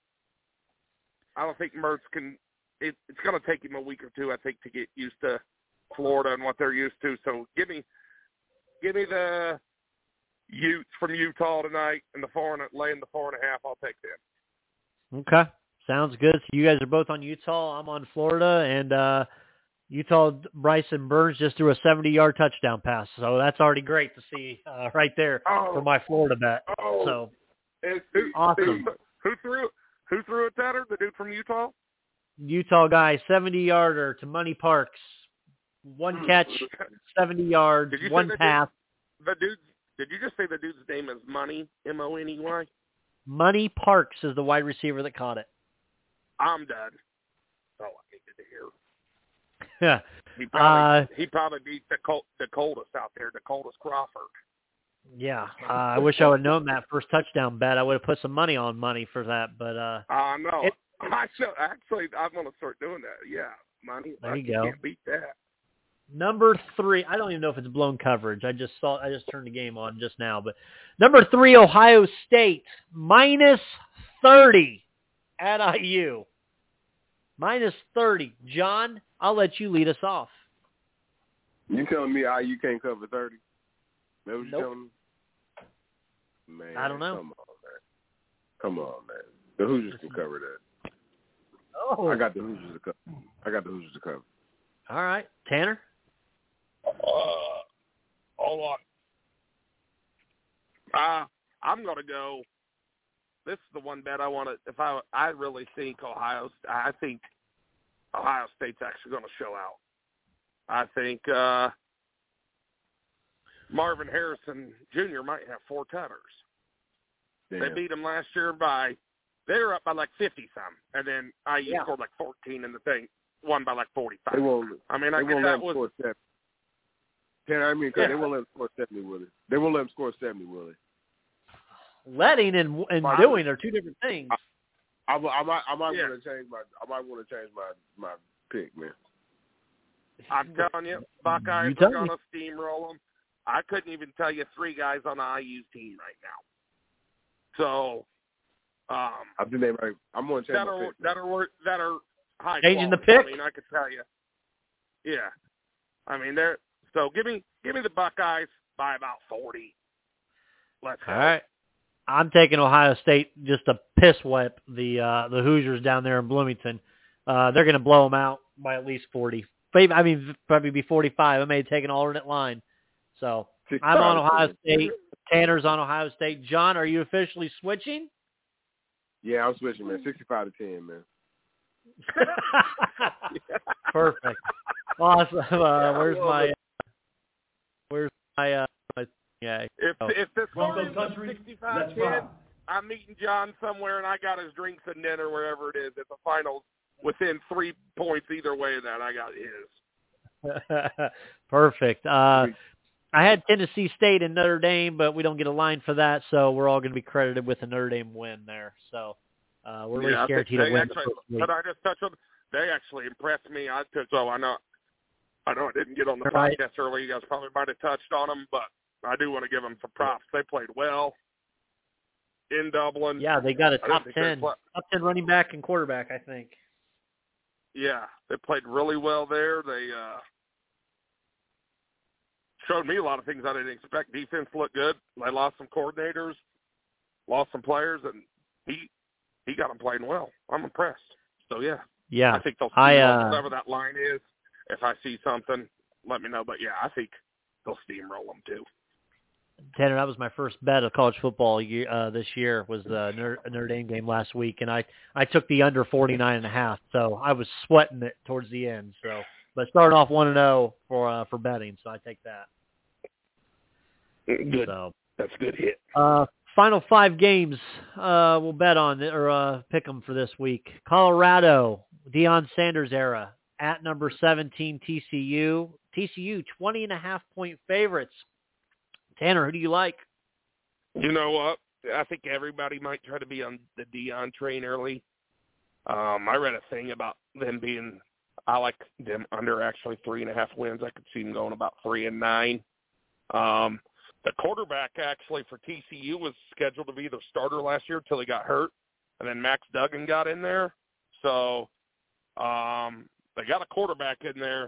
I don't think Mertz can, it, it's going to take him a week or two, I think, to get used to Florida and what they're used to. So give me, give me the Utes from Utah tonight and the four and laying the four and a half. I'll take them. Okay. Sounds good. So you guys are both on Utah. I'm on Florida, and uh, Utah Bryson Burns just threw a seventy-yard touchdown pass. So that's already great to see uh, right there oh, for my Florida bet. Oh, so it's, who, awesome. Who, who threw who threw it at her? The dude from Utah? Utah guy, seventy-yarder to Money Parks. One catch, seventy yards, one pass. Dude, the dude, did you just say the dude's name is Money, M O N E Y? Money Parks is the wide receiver that caught it. I'm done. Oh, I needed to hear. Yeah. He probably, uh, he probably beat the, Col- the coldest out there, the coldest Crawford. Yeah. Uh, I wish I would have known that first touchdown bet. I would have put some money on Money for that. But uh, I uh, know. It, I should, actually, I'm going to start doing that. Yeah, Money. There you I go. Can't beat that. Number three, I don't even know if it's blown coverage. I just saw, I just turned the game on just now. But number three, Ohio State, minus thirty at I U. Minus thirty. John, I'll let you lead us off. You telling me I U can't cover thirty? That what you Nope. telling me? Man, I don't know. Come on, man. Come on, man. The Hoosiers can cover that. Oh. I got the Hoosiers to cover. I got the Hoosiers to cover. All right. Tanner? hold on. Uh, I'm going to go. This is the one bet I want to. If I, I really think Ohio. I think Ohio State's actually going to show out. I think uh, Marvin Harrison Junior might have four tutters. Damn. They beat them last year by. They were up by like fifty some, and then I U yeah. scored like fourteen in the thing. Won by like forty-five. They won't. I mean, they I won't guess let that them was. Score seventy. Can I mean? Yeah. They won't let them score seventy, will they? They won't let them score seventy, will they? Letting and and I, doing are two different things. I, I, I might. I might yeah. want to change my. I might want to change my my pick, man. I'm telling you, Buckeyes you are going to steamroll them. I couldn't even tell you three guys on the I U team right now. So. Um, I think they might. I'm going to change that my are, pick. That are that are high Changing quality. the pick. I mean, I could tell you. Yeah, I mean they're so give me give me the Buckeyes by about forty. Let's go. All right, I'm taking Ohio State just to piss wipe the uh, the Hoosiers down there in Bloomington. Uh, they're going to blow them out by at least forty. I mean, probably be forty-five. I may have taken an alternate line. So I'm on Ohio State. Tanner's on Ohio State. John, are you officially switching? Yeah, I'm switching, man. sixty-five to ten, man. Perfect. Awesome. Uh, where's my? Uh, where's my? Uh, my yeah. If oh. if the score is sixty-five ten, I'm meeting John somewhere, and I got his drinks and dinner wherever it is. If the finals within three points either way, that I got his. Perfect. Uh, I had Tennessee State and Notre Dame, but we don't get a line for that, so we're all going to be credited with a Notre Dame win there. So uh, we're yeah, at least guaranteed to win. Actually, but I just touched on. They actually impressed me. I took so I know. I know I didn't get on the right. podcast earlier. You guys probably might have touched on them, but I do want to give them some props. They played well in Dublin. Yeah, they got a top ten, play- top ten running back and quarterback, I think. Yeah, they played really well there. They uh, showed me a lot of things I didn't expect. Defense looked good. They lost some coordinators, lost some players, and he he got them playing well. I'm impressed. So, yeah. Yeah. I think they'll see I, uh, whatever that line is. If I see something, let me know. But, yeah, I think they'll steamroll them too. Tanner, that was my first bet of college football year, uh, this year was the Notre, Notre Dame game last week, and I, I took the under forty-nine and a half, so I was sweating it towards the end. So, but starting off one and zero for uh, for betting, so I take that. Good. So, that's a good hit. Uh, final five games uh, we'll bet on or uh, pick them for this week. Colorado, Deion Sanders era at number seventeen T C U. T C U twenty and a half point favorites. Tanner, who do you like? You know what? I think everybody might try to be on the Deion train early. Um, I read a thing about them being – I like them under actually three and a half wins. I could see them going about three and nine. Um, the quarterback actually for T C U was scheduled to be the starter last year until he got hurt, and then Max Duggan got in there. So um, they got a quarterback in there.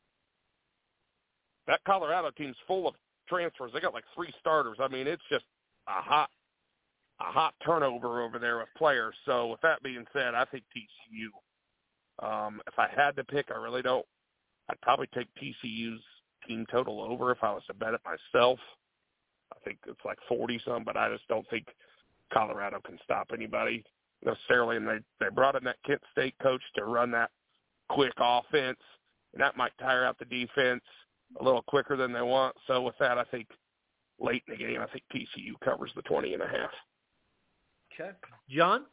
That Colorado team's full of transfers. They got like three starters. I mean, it's just a hot a hot turnover over there with players. So with that being said, I think T C U. Um, if I had to pick, I really don't. I'd probably take T C U's team total over if I was to bet it myself. I think it's like forty-some, but I just don't think Colorado can stop anybody necessarily. And they, they brought in that Kent State coach to run that quick offense, and that might tire out the defense a little quicker than they want. So with that, I think late in the game, I think T C U covers the twenty and a half. Okay. John?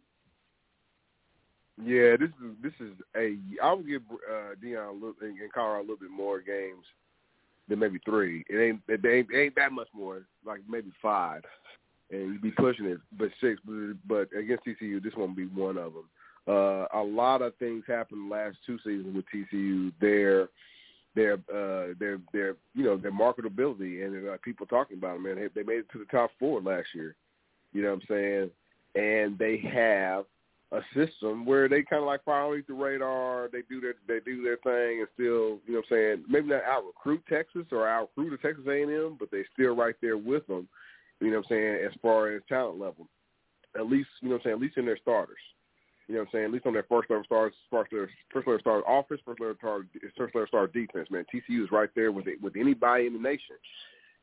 Yeah, this is this is a. I would give uh, Deion a little, in Colorado a little bit more games than maybe three. It ain't it ain't, it ain't that much more, like maybe five, and you'd be pushing it, but six. But, but against T C U, this won't be one of them. Uh, a lot of things happened the last two seasons with T C U. Their their uh, their their you know their marketability and uh, people talking about them. Man, they, they made it to the top four last year. You know what I'm saying? And they have a system where they kind of like fly underneath the radar. They do their they do their thing and still, you know what I'm saying, maybe not out recruit Texas or out recruit the Texas A and M, but they still right there with them. You know what I'm saying, as far as talent level, at least you know what I'm saying, at least in their starters. You know what I'm saying, at least on their first level stars, first level first level stars offense, first level star first level star defense. Man, T C U is right there with it, with anybody in the nation.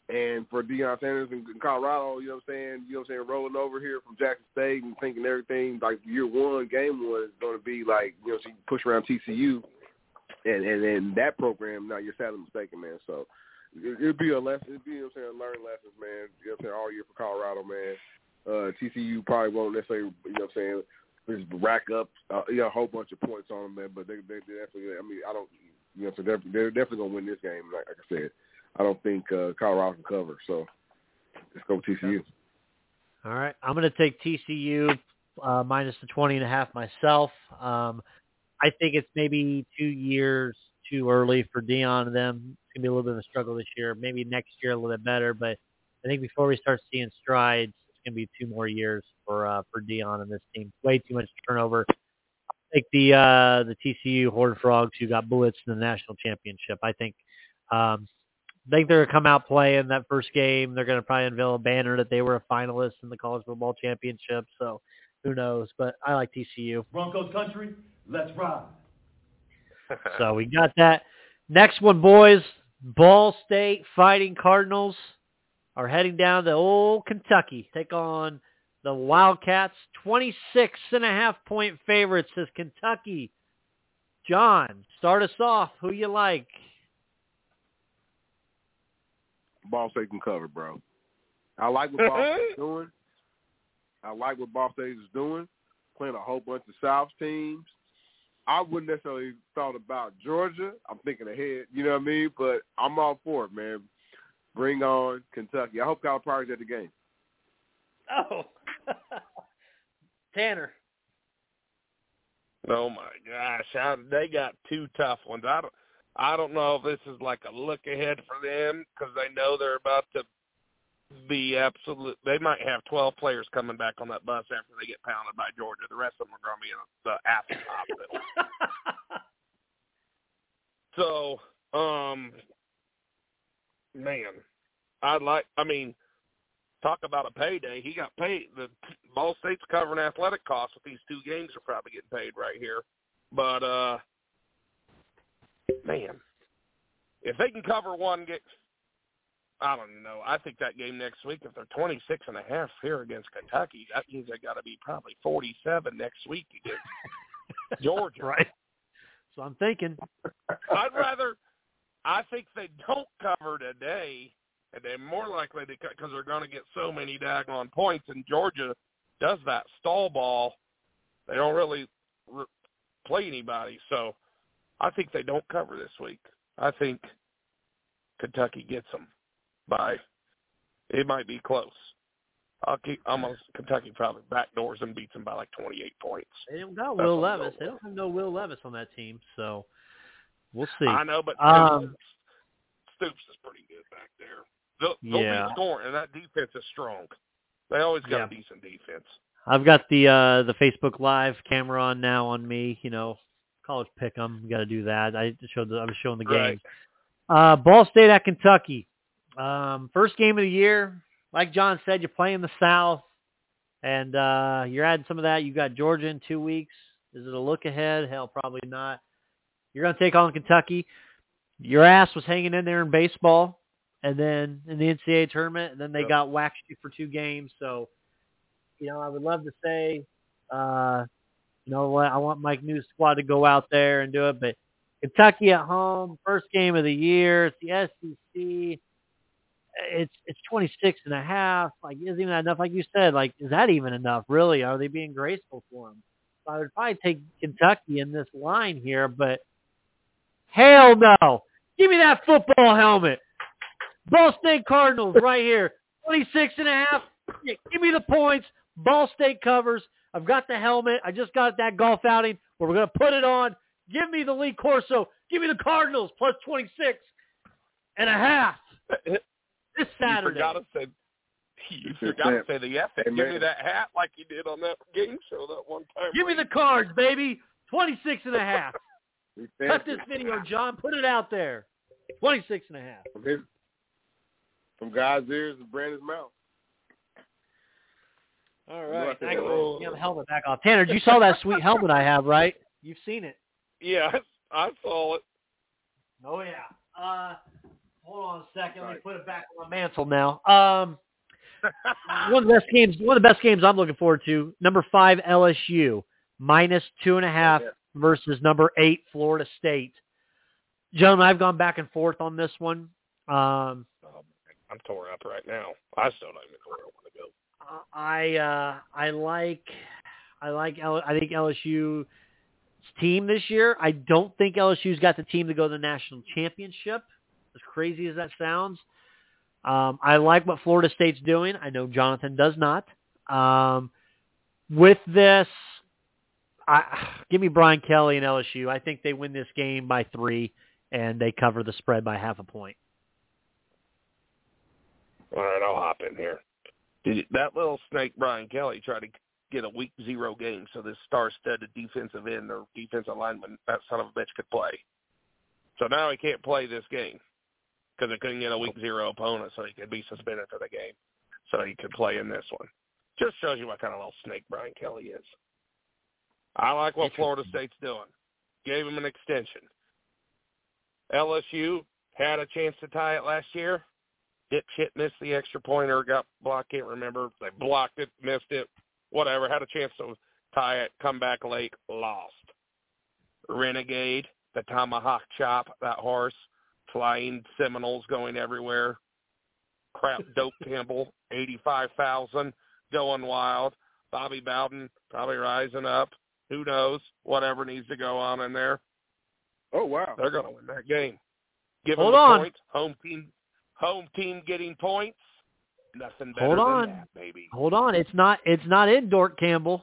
And for Deion Sanders in Colorado, you know what I'm saying, you know what I'm saying, rolling over here from Jackson State and thinking everything like year one, game one is going to be like, you know, so you push around T C U and and then that program. Now you're sadly mistaken, man. So it, it'd be a lesson. It'd be, you know what I'm saying, learning lessons, man. You know what I'm saying, all year for Colorado, man. Uh, T C U probably won't necessarily, you know what I'm saying, just rack up, uh, you know, a whole bunch of points on them, man. But they, they definitely, I mean, I don't, you know, so they're, they're definitely going to win this game, like, like I said. I don't think uh, Colorado can cover, so let's go T C U. All right. I'm going to take T C U uh, minus the twenty and a half myself. Um, I think it's maybe two years too early for Deion and them. It's going to be a little bit of a struggle this year. Maybe next year a little bit better, but I think before we start seeing strides, it's going to be two more years for uh, for Deion and this team. Way too much turnover. I'll take the uh, the T C U Horned Frogs who got bullets in the national championship. I think um, I think they're going to come out playing that first game. They're going to probably unveil a banner that they were a finalist in the college football championship. So who knows? But I like T C U. Broncos country, let's ride. So we got that. Next one, boys. Ball State Fighting Cardinals are heading down to old Kentucky. Take on the Wildcats. twenty-six and a half point favorites is Kentucky. John, start us off. Who you like? Ball State can cover, bro. I like what Ball State is doing. I like what Ball State is doing, playing a whole bunch of South teams. I wouldn't necessarily thought about Georgia. I'm thinking ahead, you know what I mean? But I'm all for it, man. Bring on Kentucky. I hope Calipari's at the game. Oh. Tanner. Oh, my gosh. I, they got two tough ones. I don't, I don't know if this is like a look ahead for them because they know they're about to be absolute. They might have twelve players coming back on that bus after they get pounded by Georgia. The rest of them are going to be in the Athens hospital. So, um, man, I'd like, I mean, talk about a payday. He got paid. The Ball State's covering athletic costs with these two games are probably getting paid right here. But, uh, man, if they can cover one game, I don't know. I think that game next week, if they're twenty-six and a half here against Kentucky, that means they got to be probably forty-seven next week against Georgia. Right. So I'm thinking. I'd rather, I think they don't cover today, and they're more likely to, because they're going to get so many daggone points, and Georgia does that stall ball. They don't really re- play anybody, so I think they don't cover this week. I think Kentucky gets them by, it might be close. I'll keep, I'm on Kentucky probably backdoors and beats them by like twenty-eight points. They don't got Will Levis. They don't have no Will Levis on that team, so we'll see. I know, but um, Stoops is pretty good back there. They'll, they'll yeah. be scoring, and that defense is strong. They always got yeah. a decent defense. I've got the uh, the Facebook Live camera on now on me. You know, college pick'em. You got to do that. I showed the, I was showing the Right. games. Uh, Ball State at Kentucky. Um, first game of the year. Like John said, you're playing the South, and uh, you're adding some of that. You got Georgia in two weeks. Is it a look ahead? Hell, probably not. You're going to take on Kentucky. Your ass was hanging in there in baseball, and then in the N C double A tournament, and then they Yep. got waxed you for two games. So, you know, I would love to say, uh, you know what, I want Mike New's squad to go out there and do it, but Kentucky at home, first game of the year, it's the S E C. It's it's twenty-six and a half. Like, isn't even enough? Like you said, like, is that even enough? Really? Are they being graceful for them? So I would probably take Kentucky in this line here, but hell no. Give me that football helmet. Ball State Cardinals right here. twenty-six and a half. Yeah, give me the points. Ball State covers. I've got the helmet. I just got that golf outing where we're going to put it on. Give me the Lee Corso. Give me the Cardinals plus twenty-six and a half. This Saturday. You forgot to say, you forgot to say the F. Give me that hat like you did on that game show that one time. Give me the cards, baby. twenty-six and a half. Cut this video, John. Put it out there. twenty-six and a half. From, his, from God's ears to Brandon's mouth. All right. Thank you. Get the helmet back off. Tanner, you saw that sweet helmet I have, right? You've seen it. Yeah, I saw it. Oh, yeah. Uh, Hold on a second. Let me Right. put it back on my mantle now. Um, one of the best games. One of the best games I'm looking forward to. Number five L S U minus two and a half Yeah. versus number eight Florida State. Gentlemen, I've gone back and forth on this one. Um, Oh, I'm tore up right now. I still don't even know where I want to go. I uh, I like I like L, I think L S U's team this year. I don't think L S U's got the team to go to the national championship. As crazy as that sounds, um, I like what Florida State's doing. I know Jonathan does not. Um, with this, I, give me Brian Kelly and L S U. I think they win this game by three and they cover the spread by half a point. All right, I'll hop in here. Did it, that little snake Brian Kelly tried to get a week zero game so this star-studded defensive end or defensive lineman, that son of a bitch, could play. So now he can't play this game because he couldn't get a week zero opponent, so he could be suspended for the game. So he could play in this one. Just shows you what kind of little snake Brian Kelly is. I like what Florida State's doing. Gave him an extension. L S U had a chance to tie it last year. Dipshit missed the extra point or got blocked, can't remember. They blocked it, missed it, whatever. Had a chance to tie it, come back late, lost. Renegade, the tomahawk chop, that horse, flying Seminoles going everywhere. Crap dope Campbell, eighty-five thousand, going wild. Bobby Bowden probably rising up. Who knows? Whatever needs to go on in there. Oh, wow. They're going to win that game. Give Hold them the on. points. Home team, home team getting points. Nothing better Hold than on. that, baby. Hold on. It's not it's not in Dort Campbell.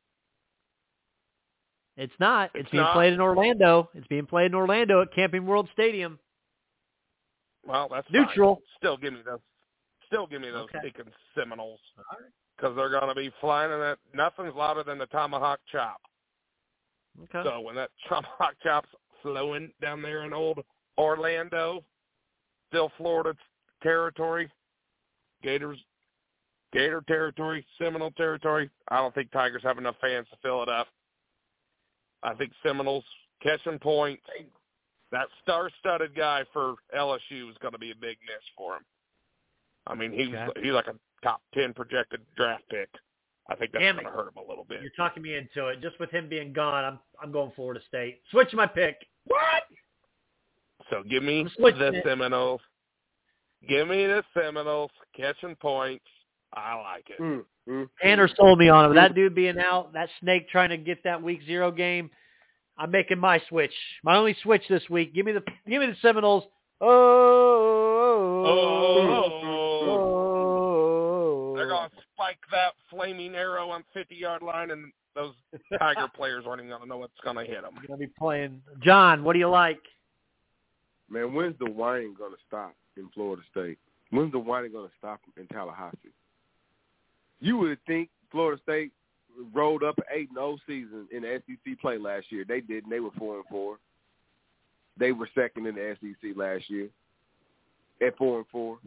It's not. It's, It's being not? played in Orlando. It's being played in Orlando at Camping World Stadium. Well, that's Neutral. fine. Still give me those. Still give me those Okay. stinking Seminoles All right. because they're going to be flying in that. Nothing's louder than the tomahawk chop. Okay. So when that tomahawk chop's flowing down there in old Orlando, still Florida territory, Gators, Gator territory, Seminole territory, I don't think Tigers have enough fans to fill it up. I think Seminoles catching points. That star-studded guy for L S U is going to be a big miss for him. I mean, he's Okay. he's like a top ten projected draft pick. I think that's Damn going to it. hurt him a little bit. You're talking me into it. Just with him being gone, I'm I'm going Florida State. Switch my pick. What? So give me I'm switching the it. Seminoles. Give me the Seminoles catching points. I like it. Mm, mm, Tanner sold me on it. With that dude being out, that snake trying to get that week zero game, I'm making my switch. My only switch this week. Give me the give me the Seminoles. Oh, Oh, oh. they're going to spike that flaming arrow on the fifty-yard line, and those Tiger players aren't even going to know what's going to hit them. Going to be playing. John, what do you like? Man, when's the whining going to stop in Florida State? When's the whining going to stop in Tallahassee? You would think Florida State rolled up an eight and oh season in the S E C play last year. They didn't. They were four and four. They were second in the S E C last year at four and four.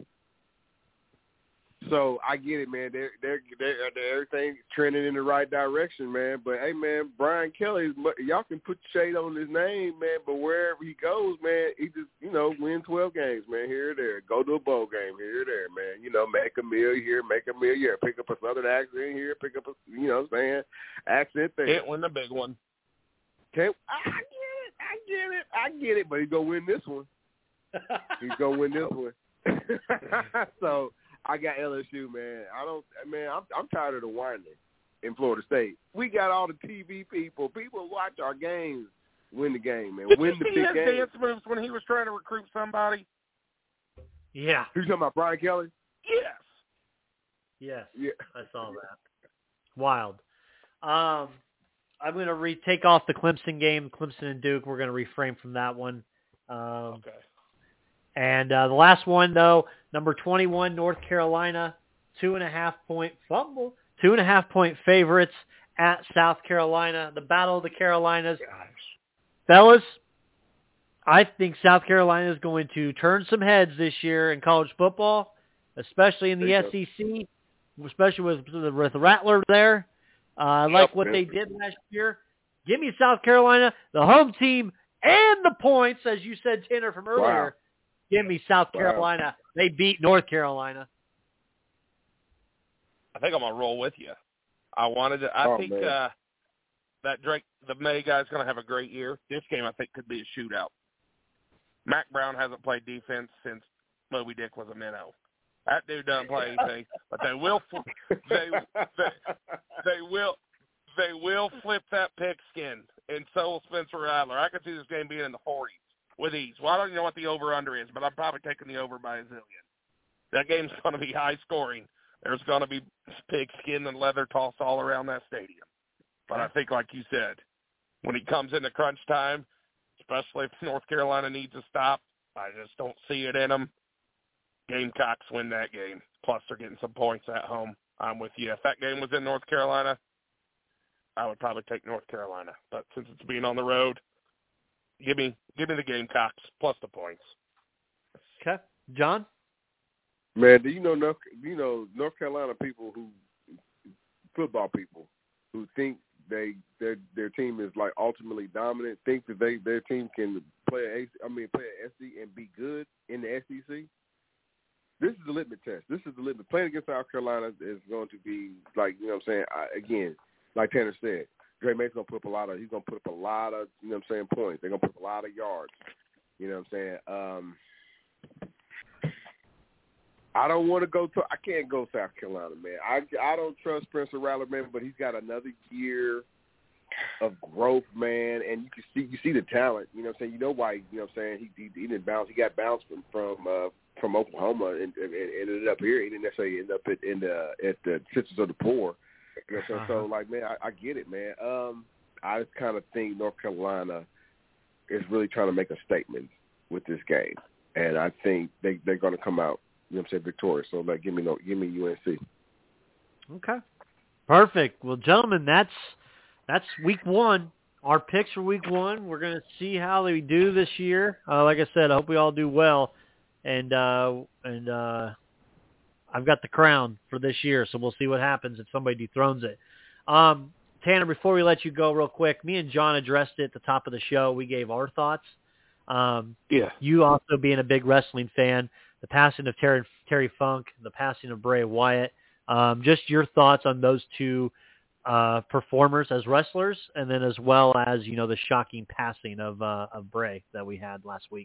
So I get it, man. They're they're they're, they're everything trending in the right direction, man. But hey, man, Brian Kelly, y'all can put shade on his name, man. But wherever he goes, man, he just you know win twelve games, man, here or there. Go to a bowl game here or there, man. You know, make a meal here, make a meal here. Pick up a southern accent here, pick up a you know what I'm saying accent there. Can't win the big one. Can't I get it? I get it. I get it. But he's gonna win this one. He's gonna win this one. So. I got L S U, man. I don't, man. I'm I'm tired of the whining in Florida State. We got all the T V people. People watch our games. Win the game, man. Did Win you the see big his game. dance moves when he was trying to recruit somebody? Yeah. Who's talking about Brian Kelly? Yes. Yes. Yeah. I saw that. Wild. Um, I'm going to re- take off the Clemson game, Clemson and Duke. We're going to refrain from that one. Um, Okay. And uh, the last one, though, number twenty-one, North Carolina, two and a half point fumble, two and a half point favorites at South Carolina. The Battle of the Carolinas. Gosh. Fellas, I think South Carolina is going to turn some heads this year in college football, especially in the There S you E C, especially with, with Rattler there. Uh, I like Yep, what man. they did last year. Give me South Carolina, the home team, and the points, as you said, Tanner, from earlier. Wow. Give me South Wow. Carolina. They beat North Carolina. I think I'm gonna roll with you. I wanted to. I Oh, think man. uh, that Drake, the May guy's gonna have a great year. This game, I think, could be a shootout. Mac Brown hasn't played defense since Moby Dick was a minnow. That dude doesn't play anything, but they will. They they, they will. They will flip that pigskin, and so will Spencer Rattler. I could see this game being in the forties with ease. Well, I don't even know what the over-under is, but I'm probably taking the over by a zillion. That game's going to be high-scoring. There's going to be pigskin and leather toss all around that stadium. But I think, like you said, when it comes into crunch time, especially if North Carolina needs a stop, I just don't see it in them. Gamecocks win that game. Plus, they're getting some points at home. I'm with you. If that game was in North Carolina, I would probably take North Carolina. But since it's being on the road, give me give me the Gamecocks plus the points. Okay. John? Man, do you know North, you know North Carolina people who football people who think they their their team is like ultimately dominant, think that they their team can play a I mean play an S E C and be good in the S E C? This is the litmus test. This is the litmus. Playing against South Carolina is going to be like, you know what I'm saying, I, again, like Tanner said, Dre Mason's going to put up a lot of, he's going to put up a lot of, you know what I'm saying, points. They're going to put up a lot of yards. You know what I'm saying? Um, I don't want to go to, I can't go South Carolina, man. I, I don't trust Spencer Rattler, man, but he's got another year of growth, man, and you can see, you see the talent, you know what I'm saying? You know why, you know what I'm saying, he, he, he didn't bounce, he got bounced from, from, uh, from Oklahoma and, and, and ended up here. He didn't necessarily end up at, in the, at the Sisters of the Poor. You know, so, uh-huh. so like, man, I, I get it, man. Um, I just kind of think North Carolina is really trying to make a statement with this game, and I think they they're going to come out, you know, what I'm saying, victorious. So, like, give me no, give me U N C. Okay, perfect. Well, gentlemen, that's that's week one. Our picks for week one. We're going to see how they do this year. Uh, like I said, I hope we all do well, and uh, and. Uh, I've got the crown for this year, so we'll see what happens if somebody dethrones it. Um, Tanner, before we let you go real quick, me and John addressed it at the top of the show. We gave our thoughts. Um, yeah. You also being a big wrestling fan, the passing of Terry, Terry Funk, the passing of Bray Wyatt, um, just your thoughts on those two uh, performers as wrestlers, and then as well as, you know, the shocking passing of, uh, of Bray that we had last week.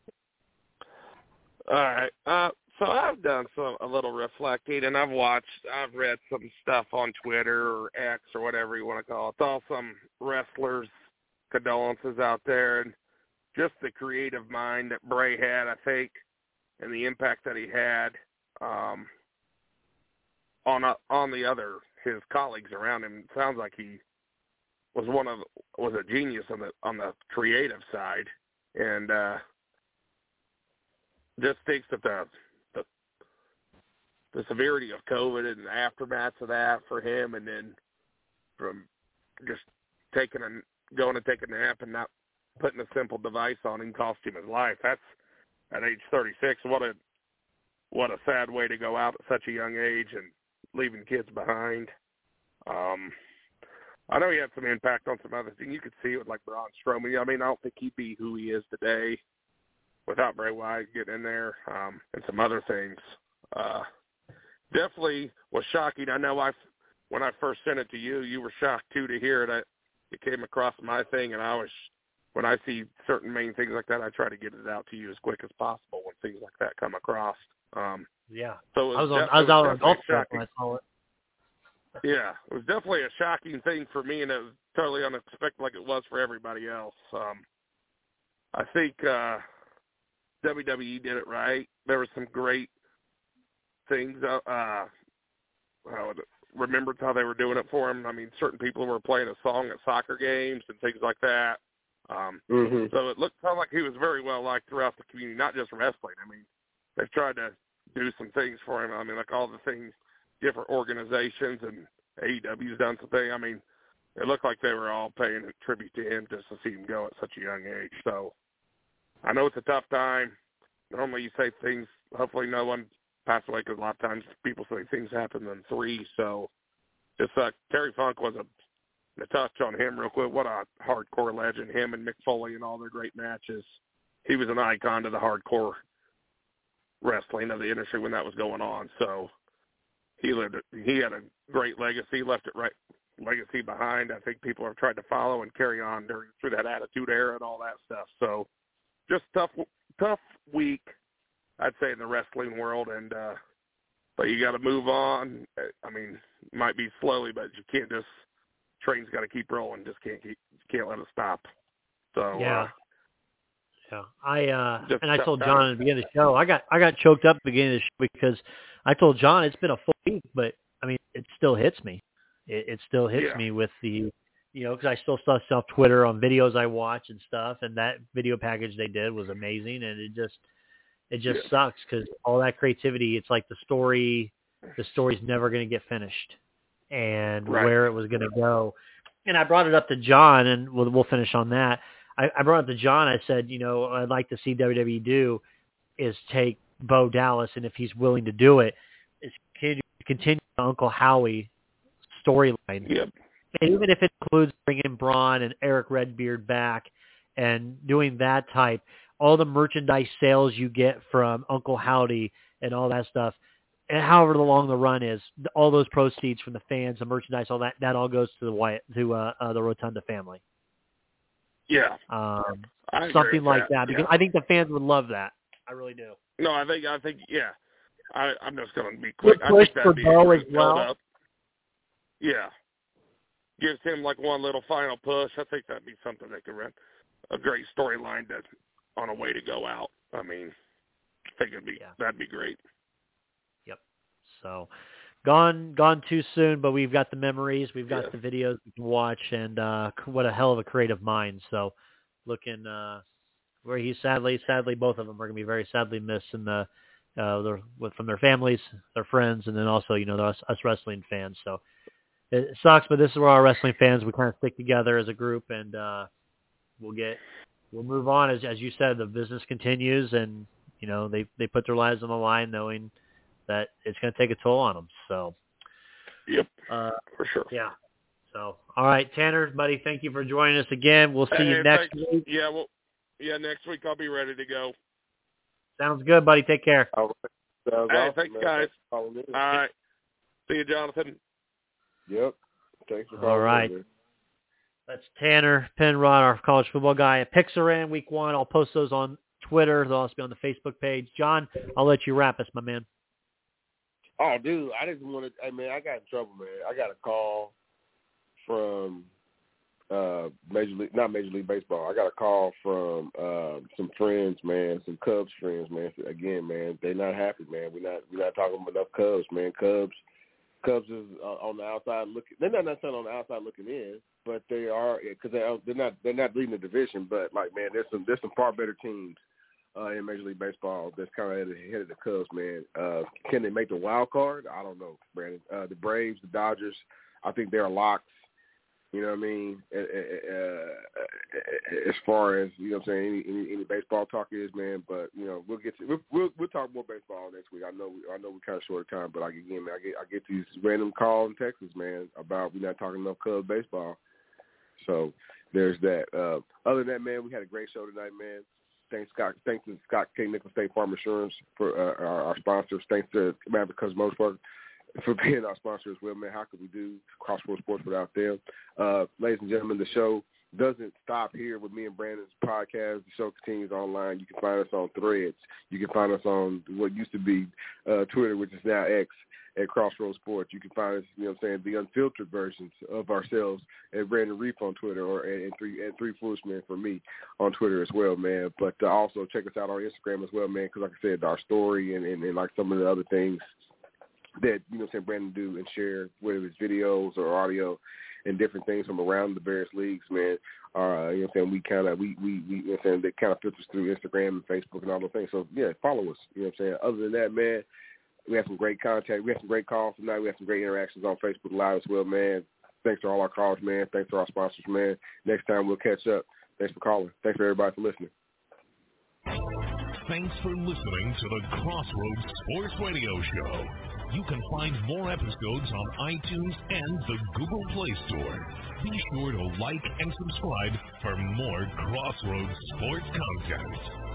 All right. Uh, So I've done some a little reflecting, and I've watched, I've read some stuff on Twitter or X or whatever you want to call it. It's all some wrestlers' condolences out there, and just the creative mind that Bray had, I think, and the impact that he had um, on a, on the other his colleagues around him. It sounds like he was one of was a genius on the on the creative side, and uh, just thinks that the the severity of COVID and the aftermath of that for him, and then from just taking a, going to take a nap and not putting a simple device on him cost him his life. That's at age thirty-six. What a, what a sad way to go out at such a young age and leaving kids behind. Um, I know he had some impact on some other things. You could see it with like Braun Strowman. I mean, I don't think he'd be who he is today without Bray Wyatt getting in there, um, and some other things. Uh, Definitely was shocking. I know I, when I first sent it to you, you were shocked too to hear it. I, it came across my thing, and I was, when I see certain main things like that, I try to get it out to you as quick as possible when things like that come across. Um, yeah. So it was I was on. de- I was out on golf shocking. when I saw it. Yeah, it was definitely a shocking thing for me, and it was totally unexpected, like it was for everybody else. Um, I think uh, W W E did it right. There was some great things. Uh, uh, how would it, remembered how they were doing it for him. I mean, certain people were playing a song at soccer games and things like that. Um, mm-hmm. So it looked sounded like he was very well liked throughout the community, not just wrestling. I mean, they've tried to do some things for him. I mean, like all the things, different organizations, and A E W's done some things. I mean, it looked like they were all paying a tribute to him just to see him go at such a young age. So I know it's a tough time. Normally you say things, hopefully no one passed away, because a lot of times people say things happen in three. So just uh, Terry Funk was a, a touch on him real quick. What a hardcore legend, him and Mick Foley and all their great matches. He was an icon to the hardcore wrestling of the industry when that was going on. So he lived it. He had a great legacy, left it right legacy behind. I think people have tried to follow and carry on during through that Attitude Era and all that stuff. So just tough, tough week, I'd say, in the wrestling world. And uh, but you got to move on. I mean, it might be slowly, but you can't just. Train's got to keep rolling. Just can't keep, can't let it stop. So yeah. Uh, Yeah, I uh, Just and I told tough John time. at the beginning of the show, I got I got choked up at the beginning of the show because I told John it's been a full week, but I mean it still hits me. It, it still hits Yeah. me with the, you know, because I still saw stuff Twitter on videos I watch and stuff, and that video package they did was amazing, and it just it just Yeah. sucks because all that creativity, it's like the story, the story's never going to get finished, and Right. where it was going to go. And I brought it up to John, and we'll we'll finish on that. I, I brought it up to John. I said, you know, I'd like to see W W E do is take Bo Dallas, and if he's willing to do it, is continue, continue the Uncle Howie storyline. Yep. And even if it includes bringing Braun and Eric Redbeard back and doing that type, all the merchandise sales you get from Uncle Howdy and all that stuff, and however long the run is, all those proceeds from the fans, the merchandise, all that, that all goes to the Wyatt, to uh, uh, the Rotunda family. Yeah. Um, I agree something with like that, that, because yeah. I think the fans would love that. I really do. No, I think I think yeah. I, I'm just going to be quick. Good I push think that'd for be Bo a great as well. build-up. Yeah. Gives him like one little final push. I think that'd be something that could run a great storyline that's on a way to go out. I mean, I think it'd be Yeah. that'd be great. Yep. So gone gone too soon, but we've got the memories, we've got Yeah. the videos we can watch, and uh, what a hell of a creative mind. So looking uh, where he's sadly, sadly, both of them are going to be very sadly missed in the uh, their, with, from their families, their friends, and then also, you know, us, us wrestling fans. So it sucks, but this is where our wrestling fans, we kind of stick together as a group, and uh, we'll get we'll move on. As as you said, the business continues, and you know they they put their lives on the line, knowing that it's going to take a toll on them. So, Yep, uh, for sure. yeah. So, all right, Tanner, buddy, thank you for joining us again. We'll see Hey, you next thanks. week. Yeah, well, yeah, next week I'll be ready to go. Sounds good, buddy. Take care. All right. Sounds Hey, awesome, thanks, man. guys. Thanks for calling in. All right. See you, Jonathan. Yep. Thanks for calling All right. in, man. That's Tanner Penrod, our college football guy. Picks are in week one. I'll post those on Twitter. They'll also be on the Facebook page. John, I'll let you wrap us, my man. Oh, dude, I just wanted. I mean, I got in trouble, man. I got a call from uh, Major League, not Major League Baseball. I got a call from uh, some friends, man, some Cubs friends, man. Again, man, they're not happy, man. We're not, we're not talking enough Cubs, man. Cubs, Cubs is uh, on the outside looking. They're not necessarily on the outside looking in, but they are because they are, they're not, they're not leading the division. But like, man, there's some, there's some far better teams Uh, in Major League Baseball that's kind of ahead of the Cubs, man. Uh, can they make the wild card? I don't know, Brandon. Uh, the Braves, the Dodgers, I think they're locks. You know what I mean? Uh, uh, as far as, you know what I'm saying, any, any, any baseball talk is, man. But, you know, we'll get to we'll, we'll, we'll talk more baseball next week. I know we, I know we're kind of short of time, but, like, again, man, I get, I get these random calls in Texas, man, about we're not talking enough Cubs baseball. So there's that. Uh, other than that, man, we had a great show tonight, man. Thanks, Scott. Thanks to Scott K. Nichols State Farm Insurance for uh, our, our sponsors. Thanks to Maverick Motorsport for being our sponsor as well, man. How could we do Crossroads Sports without them? Uh, ladies and gentlemen, the show doesn't stop here with me and Brandon's podcast. The show continues online. You can find us on Threads. You can find us on what used to be uh, Twitter, which is now X, at Crossroads Sports. You can find us, you know what I'm saying, the unfiltered versions of ourselves at Brandon Reef on Twitter, or and three and three Foolish Men for me on Twitter as well, man. But uh, also check us out on Instagram as well, man, because like I said, our story and, and, and like some of the other things that, you know what I'm saying, Brandon do and share, whether it's videos or audio and different things from around the various leagues, man. Uh, you know what I'm saying, we kind of, we, we, we, you know what I'm saying, that kind of filters through Instagram and Facebook and all those things. So, yeah, follow us, you know what I'm saying. Other than that, man, we have some great contact. We have some great calls tonight. We have some great interactions on Facebook Live as well, man. Thanks to all our callers, man. Thanks to our sponsors, man. Next time we'll catch up. Thanks for calling. Thanks for everybody for listening. Thanks for listening to the Crossroads Sports Radio Show. You can find more episodes on iTunes and the Google Play Store. Be sure to like and subscribe for more Crossroads Sports content.